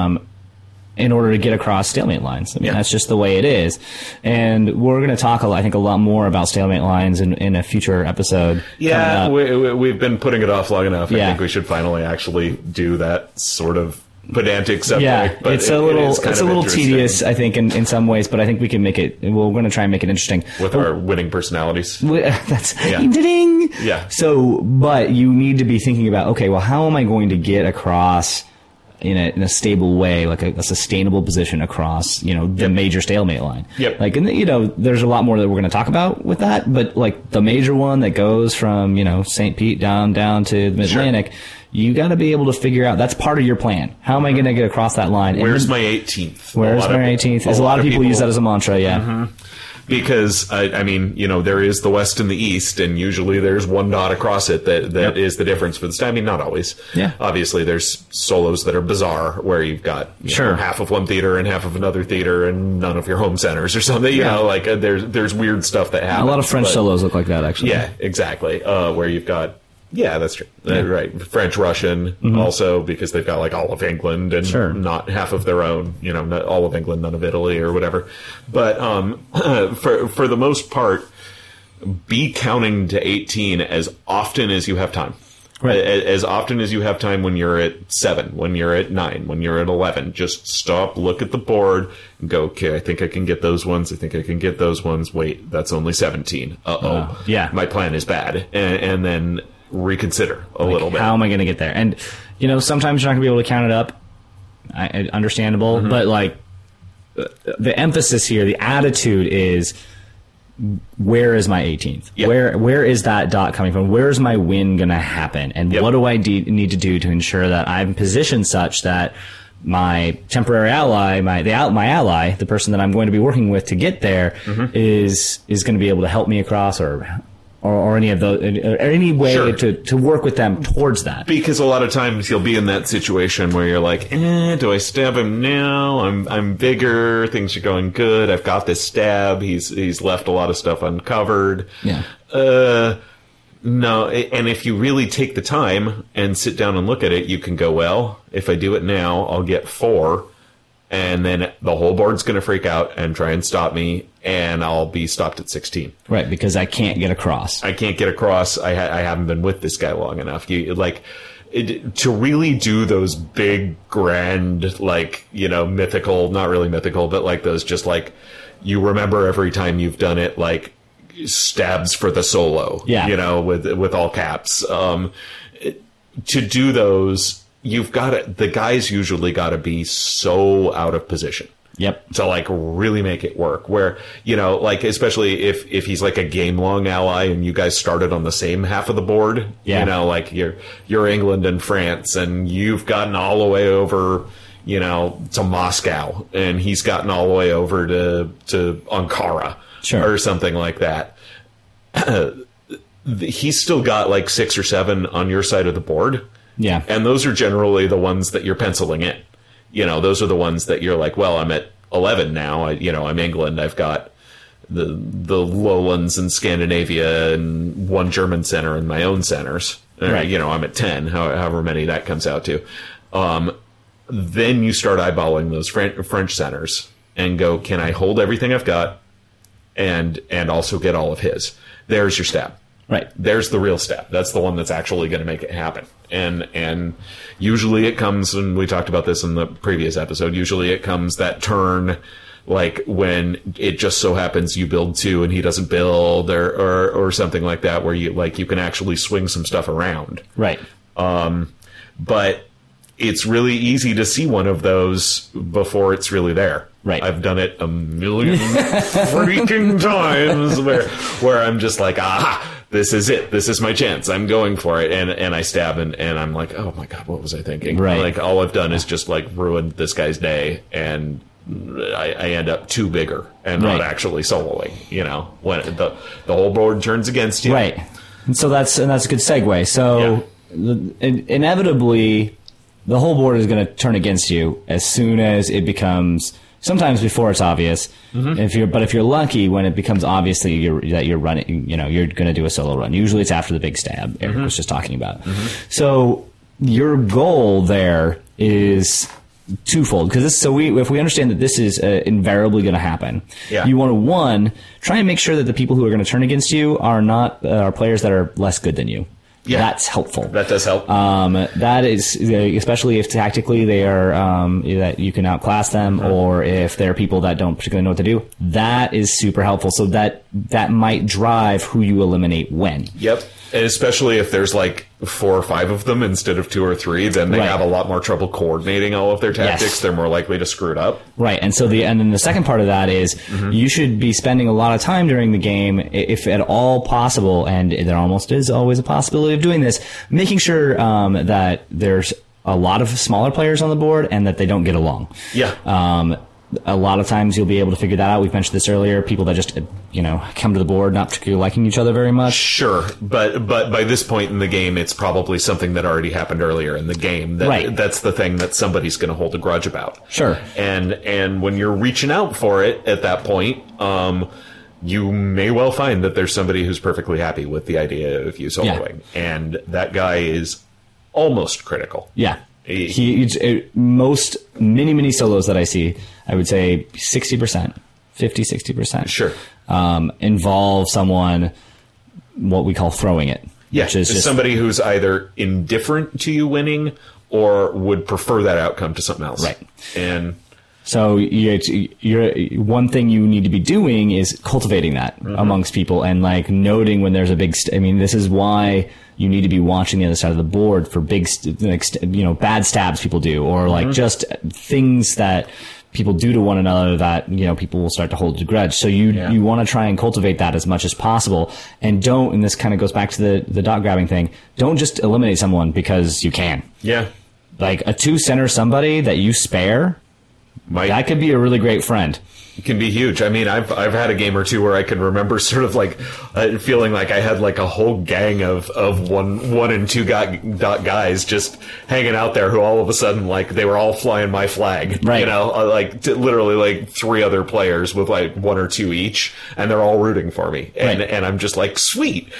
in order to get across stalemate lines. I mean, that's just the way it is. And we're going to talk, I think, a lot more about stalemate lines in a future episode. Yeah, we've been putting it off long enough. I think we should finally actually do that sort of pedantic subject. Yeah, but it's a little tedious, I think, in some ways, but I think we can make it. We're going to try and make it interesting with our winning personalities. That's ding. Yeah. So, but you need to be thinking about, okay, well, how am I going to get across in a stable way, like a sustainable position across, the major stalemate line. Yep. Like, and there's a lot more that we're going to talk about with that, but like the major one that goes from, St. Pete down to the Mid-Atlantic, you got to be able to figure out, that's part of your plan. How am I going to get across that line? Where's my 18th? Where's my 18th? A lot of people use that as a mantra, yeah. Mm-hmm. Because, I mean, there is the West and the East, and usually there's one dot across it that is the difference for the I mean, not always. Yeah. Obviously, there's solos that are bizarre, where you've got half of one theater and half of another theater and none of your home centers or something. There's weird stuff that happens. A lot of French solos look like that, actually. Yeah, exactly. Where you've got... Yeah, that's true. Yeah. Right. French, Russian, also, because they've got like all of England and not half of their own, not all of England, none of Italy or whatever. But for the most part, be counting to 18 as often as you have time. Right. As often as you have time when you're at 7, when you're at 9, when you're at 11. Just stop, look at the board, and go, okay, I think I can get those ones. I think I can get those ones. Wait, that's only 17. Uh-oh. Yeah. My plan is bad. And then... reconsider a little bit. How am I going to get there? And, sometimes you're not going to be able to count it up. Understandable. But, like, the emphasis here, the attitude is, where is my 18th? Yep. Where is that dot coming from? Where is my win going to happen? And what do I need to do to ensure that I'm positioned such that my temporary ally, my ally, the person that I'm going to be working with to get there, is going to be able to help me across or any of those, or any way to work with them towards that. Because a lot of times you'll be in that situation where you're like, do I stab him now? I'm bigger. Things are going good. I've got this stab. He's left a lot of stuff uncovered. Yeah. No. And if you really take the time and sit down and look at it, you can go, well, if I do it now, I'll get 4. And then the whole board's going to freak out and try and stop me, and I'll be stopped at 16. Right, because I can't get across. I haven't been with this guy long enough. To really do those big, grand, mythical, not really mythical, but like those just like, you remember every time you've done it, like, stabs for the solo. Yeah. With all caps. To do those... the guys usually got to be so out of position. Yep. To like really make it work where, especially if he's like a game long ally and you guys started on the same half of the board, like you're England and France and you've gotten all the way over, to Moscow and he's gotten all the way over to Ankara or something like that. He's still got like 6 or 7 on your side of the board. Yeah. And those are generally the ones that you're penciling in. Those are the ones that you're like, well, I'm at 11 now. I'm England. I've got the lowlands and Scandinavia and 1 German center and my own centers. Right. I'm at 10, however many that comes out to. Then you start eyeballing those French centers and go, can I hold everything I've got and also get all of his? There's your stab. Right. There's the real stab. That's the one that's actually going to make it happen. And usually it comes, and we talked about this in the previous episode, usually it comes that turn, like when it just so happens you build 2 and he doesn't build or something like that where you can actually swing some stuff around. Right. But it's really easy to see one of those before it's really there. Right. I've done it a million freaking times where I'm just like, this is it. This is my chance. I'm going for it. And I stab and I'm like, oh my God, what was I thinking? Right. Like all I've done is just like ruined this guy's day and I end up too bigger and not actually soloing, when the whole board turns against you. Right. And so that's a good segue. So inevitably the whole board is going to turn against you as soon as it becomes Sometimes before it's obvious. If you're lucky, when it becomes obvious that you're running, you're going to do a solo run. Usually it's after the big stab Eric was just talking about. So your goal there is twofold, because if we understand that this is invariably going to happen, you want to, one, try and make sure that the people who are going to turn against you are not are players that are less good than you. Yeah. That's helpful. That does help. That is, especially if tactically they are, that you can outclass them, or if they're people that don't particularly know what to do. That is super helpful. So that might drive who you eliminate when. Yep. And especially if there's like 4 or 5 of them instead of 2 or 3, then they have a lot more trouble coordinating all of their tactics. Yes. They're more likely to screw it up. Right. And then the second part of that is you should be spending a lot of time during the game, if at all possible, and there almost is always a possibility of doing this, making sure that there's a lot of smaller players on the board and that they don't get along. Yeah. A lot of times you'll be able to figure that out. We've mentioned this earlier. People that just, come to the board not particularly liking each other very much. Sure. But by this point in the game, it's probably something that already happened earlier in the game. That's the thing that somebody's going to hold a grudge about. Sure. And when you're reaching out for it at that point, you may well find that there's somebody who's perfectly happy with the idea of you soloing. Yeah. And that guy is almost critical. Yeah. Most mini solos that I see, I would say 60%, 50-60%. Sure. Involve someone, what we call throwing it. Yeah, which is just somebody who's either indifferent to you winning or would prefer that outcome to something else. Right. And so you're one thing you need to be doing is cultivating that amongst people, and like noting when there's a big. This is why you need to be watching the other side of the board for big, bad stabs people do, or like just things that people do to one another that, people will start to hold a grudge. So you want to try and cultivate that as much as possible, and don't, and this kind of goes back to the dot grabbing thing, don't just eliminate someone because you can. Yeah. Like a 2-center somebody that you spare, that could be a really great friend. It can be huge. I've had a game or two where I can remember sort of like feeling like I had like a whole gang of one and two guys just hanging out there who all of a sudden like they were all flying my flag. Right. Literally like 3 other players with like 1 or 2 each, and they're all rooting for me. And I'm just like, sweet.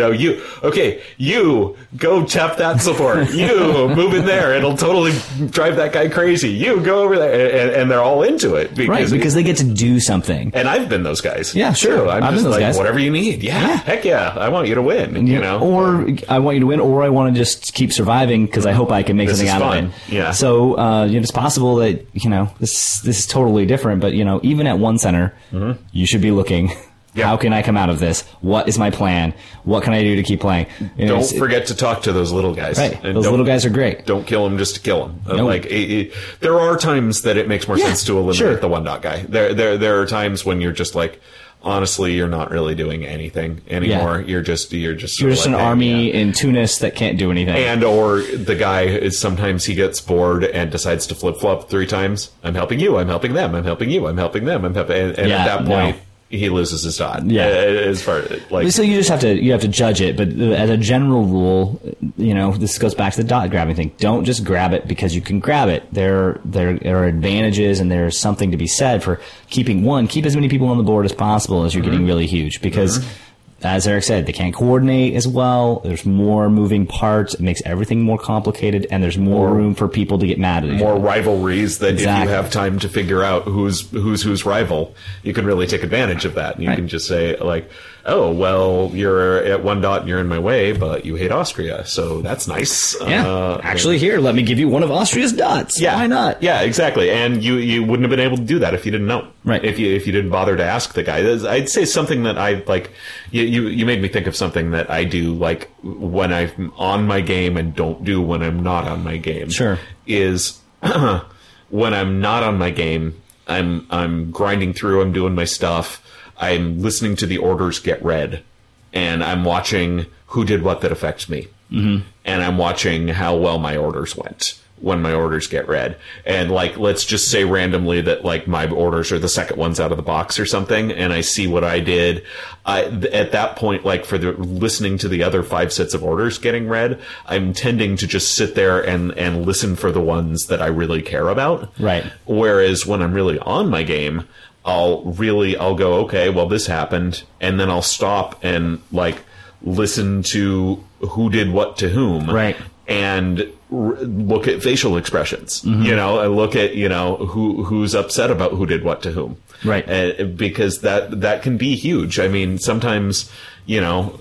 You go tap that support. You move in there. It'll totally drive that guy crazy. You go over there, and they're all into it because they get to do something. And I've been those guys. Yeah, sure. I'm just like, guys. Whatever you need. Yeah. Heck yeah. I want you to win. Or I want you to win, or I want to just keep surviving because I hope I can make something out of it. Yeah. So, it's possible that, this is totally different, but, even at 1 center, you should be looking. Yeah. How can I come out of this? What is my plan? What can I do to keep playing? Don't forget to talk to those little guys. Right. Those little guys are great. Don't kill them just to kill them. Nope. There are times that it makes more sense to eliminate the 1-dot guy. There are times when you're just like, honestly, you're not really doing anything anymore. Yeah. You're just an army in Tunis that can't do anything. And or the guy is sometimes he gets bored and decides to flip flop 3 times. I'm helping you. I'm helping them. I'm helping you. I'm helping them. And at that point. He loses his dot. Yeah, as far like so you just have to judge it. But as a general rule, this goes back to the dot grabbing thing. Don't just grab it because you can grab it. There are advantages, and there's something to be said for keep as many people on the board as possible as you're getting really huge, because. As Eric said, they can't coordinate as well. There's more moving parts. It makes everything more complicated, and there's more room for people to get mad at each other. More rivalries that if you have time to figure out who's rival, you can really take advantage of that. And you can just say, like, oh, well, you're at 1 dot and you're in my way, but you hate Austria, so that's nice. Yeah. Actually, here, let me give you one of Austria's dots. Yeah. Why not? Yeah, exactly. And you wouldn't have been able to do that if you didn't know. Right. If you didn't bother to ask the guy. I'd say something that I like. You made me think of something that I do like when I'm on my game and don't do when I'm not on my game. Sure. Is when I'm not on my game, I'm grinding through. I'm doing my stuff. I'm listening to the orders get read, and I'm watching who did what that affects me. Mm-hmm. And I'm watching how well my orders went. when my orders get read. And like, let's just say randomly that like my orders are the second ones out of the box or something, and I see what I did. At that point, like for the listening to the other 5 sets of orders getting read, I'm tending to just sit there and listen for the ones that I really care about. Right. Whereas when I'm really on my game, I'll go, okay, well, this happened, and then I'll stop and like listen to who did what to whom. Right. And look at facial expressions, you know, and look at, you know, who's upset about who did what to whom. Right. Because that can be huge. I mean, sometimes, you know,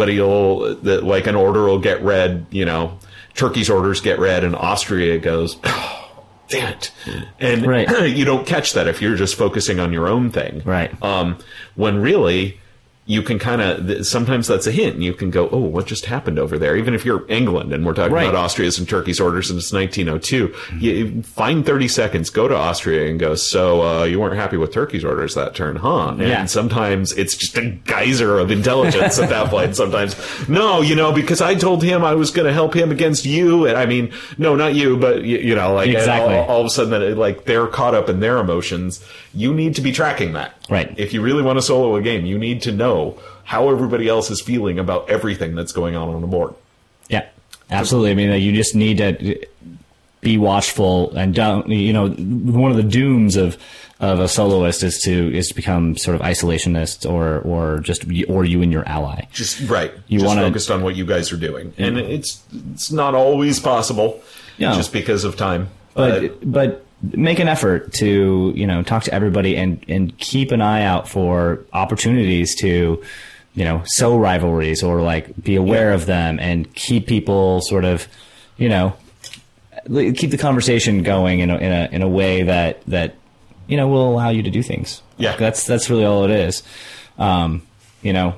like an order will get read, you know, Turkey's orders get read and Austria goes, oh, damn it. And right. You don't catch that if you're just focusing on your own thing. Right. When really, you can kind of, sometimes that's a hint. You can go, oh, what just happened over there? Even if you're England and we're talking right. about Austria's and Turkey's orders and it's 1902, you find 30 seconds, go to Austria and go, so you weren't happy with Turkey's orders that turn, huh? And sometimes it's just a geyser of intelligence at that point. Sometimes, no, you know, because I told him I was going to help him against you. And I mean, no, not you, but, you know, like exactly. all of a sudden, like they're caught up in their emotions. You need to be tracking that. Right. If you really want to solo a game, you need to know how everybody else is feeling about everything that's going on the board. Yeah, absolutely. I mean, you just need to be watchful and don't, you know, one of the dooms of a soloist is to become sort of isolationist or you and your ally. Just right. You just want focused on what you guys are doing. And it's not always possible just because of time. But make an effort to, you know, talk to everybody and keep an eye out for opportunities to, you know, sow rivalries or like be aware of them and keep people sort of, you know, keep the conversation going in a way that, you know, will allow you to do things. Yeah. That's really all it is. You know,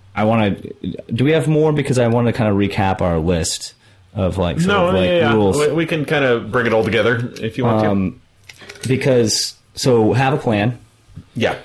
do we have more? Because I want to kind of recap our list of like rules. We can kind of bring it all together if you want to. Because have a plan. Yeah.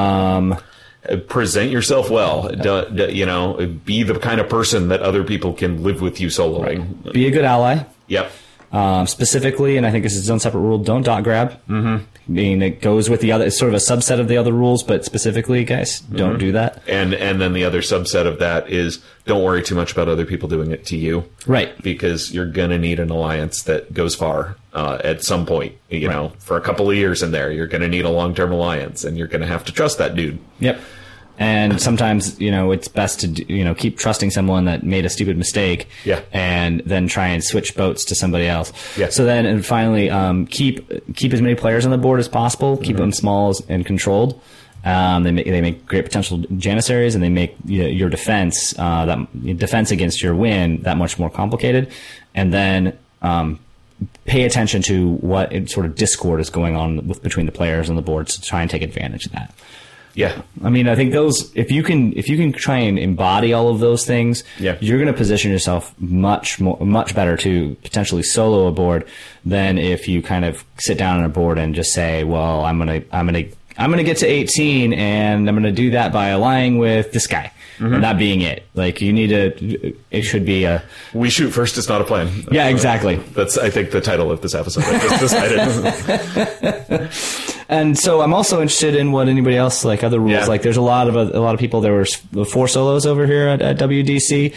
Present yourself well. You know, be the kind of person that other people can live with you soloing. Right. Be a good ally. Yep. Specifically, and I think this is its own separate rule, don't dot grab. Mm-hmm. I mean, it goes with the other, it's sort of a subset of the other rules, but specifically, guys, don't do that. And then the other subset of that is don't worry too much about other people doing it to you. Right. Because you're going to need an alliance that goes far at some point. You know, for a couple of years in there, you're going to need a long-term alliance, and you're going to have to trust that dude. Yep. And sometimes, you know, it's best to, you know, keep trusting someone that made a stupid mistake. Yeah. And then try and switch boats to somebody else. Yeah. So then, and finally, keep as many players on the board as possible. Keep them small and controlled. They make great potential Janissaries, and they make your defense against your win that much more complicated. And then, pay attention to what sort of discord is going on between the players on the board to try and take advantage of that. Yeah. I mean, I think if you can try and embody all of those things, you're going to position yourself much better to potentially solo a board than if you kind of sit down on a board and just say, well, I'm going to get to 18 and I'm going to do that by allying with this guy. Mm-hmm. And that being it. Like, it should be a... We shoot first, it's not a plan. Yeah, exactly. That's, I think, the title of this episode. I just decided. And so I'm also interested in what anybody else, like other rules. Yeah. Like, there's a lot of people. There were 4 solos over here at WDC.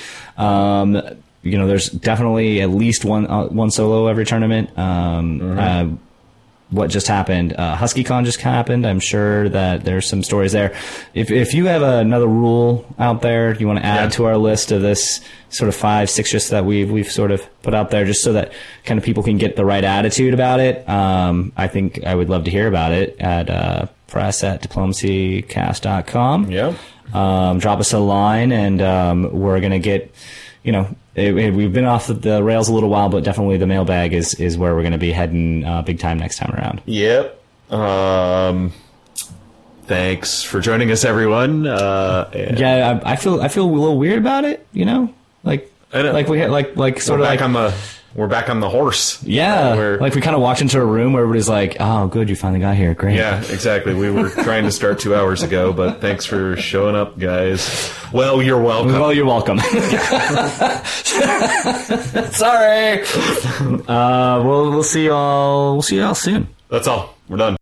You know, there's definitely at least one solo every tournament. What just happened? HuskyCon just happened. I'm sure that there's some stories there. If you have another rule out there you want to add to our list of this sort of 5-6 that we've sort of put out there, just so that kind of people can get the right attitude about it, I think I would love to hear about it at press@diplomacycast.com. Yeah. Drop us a line, and we're gonna get. You know, we've been off the rails a little while, but definitely the mailbag is where we're going to be heading big time next time around. Yep. Thanks for joining us, everyone. Yeah, I feel a little weird about it. You know, like I know. like we had like sort of like on the We're back on the horse. Yeah, We're- like we kind of walked into a room where everybody's like, "Oh, good, you finally got here. Great." Yeah, exactly. We were trying to start 2 hours ago, but thanks for showing up, guys. Well, you're welcome. Well, you're welcome. Sorry. We'll see y'all. We'll see y'all soon. That's all. We're done.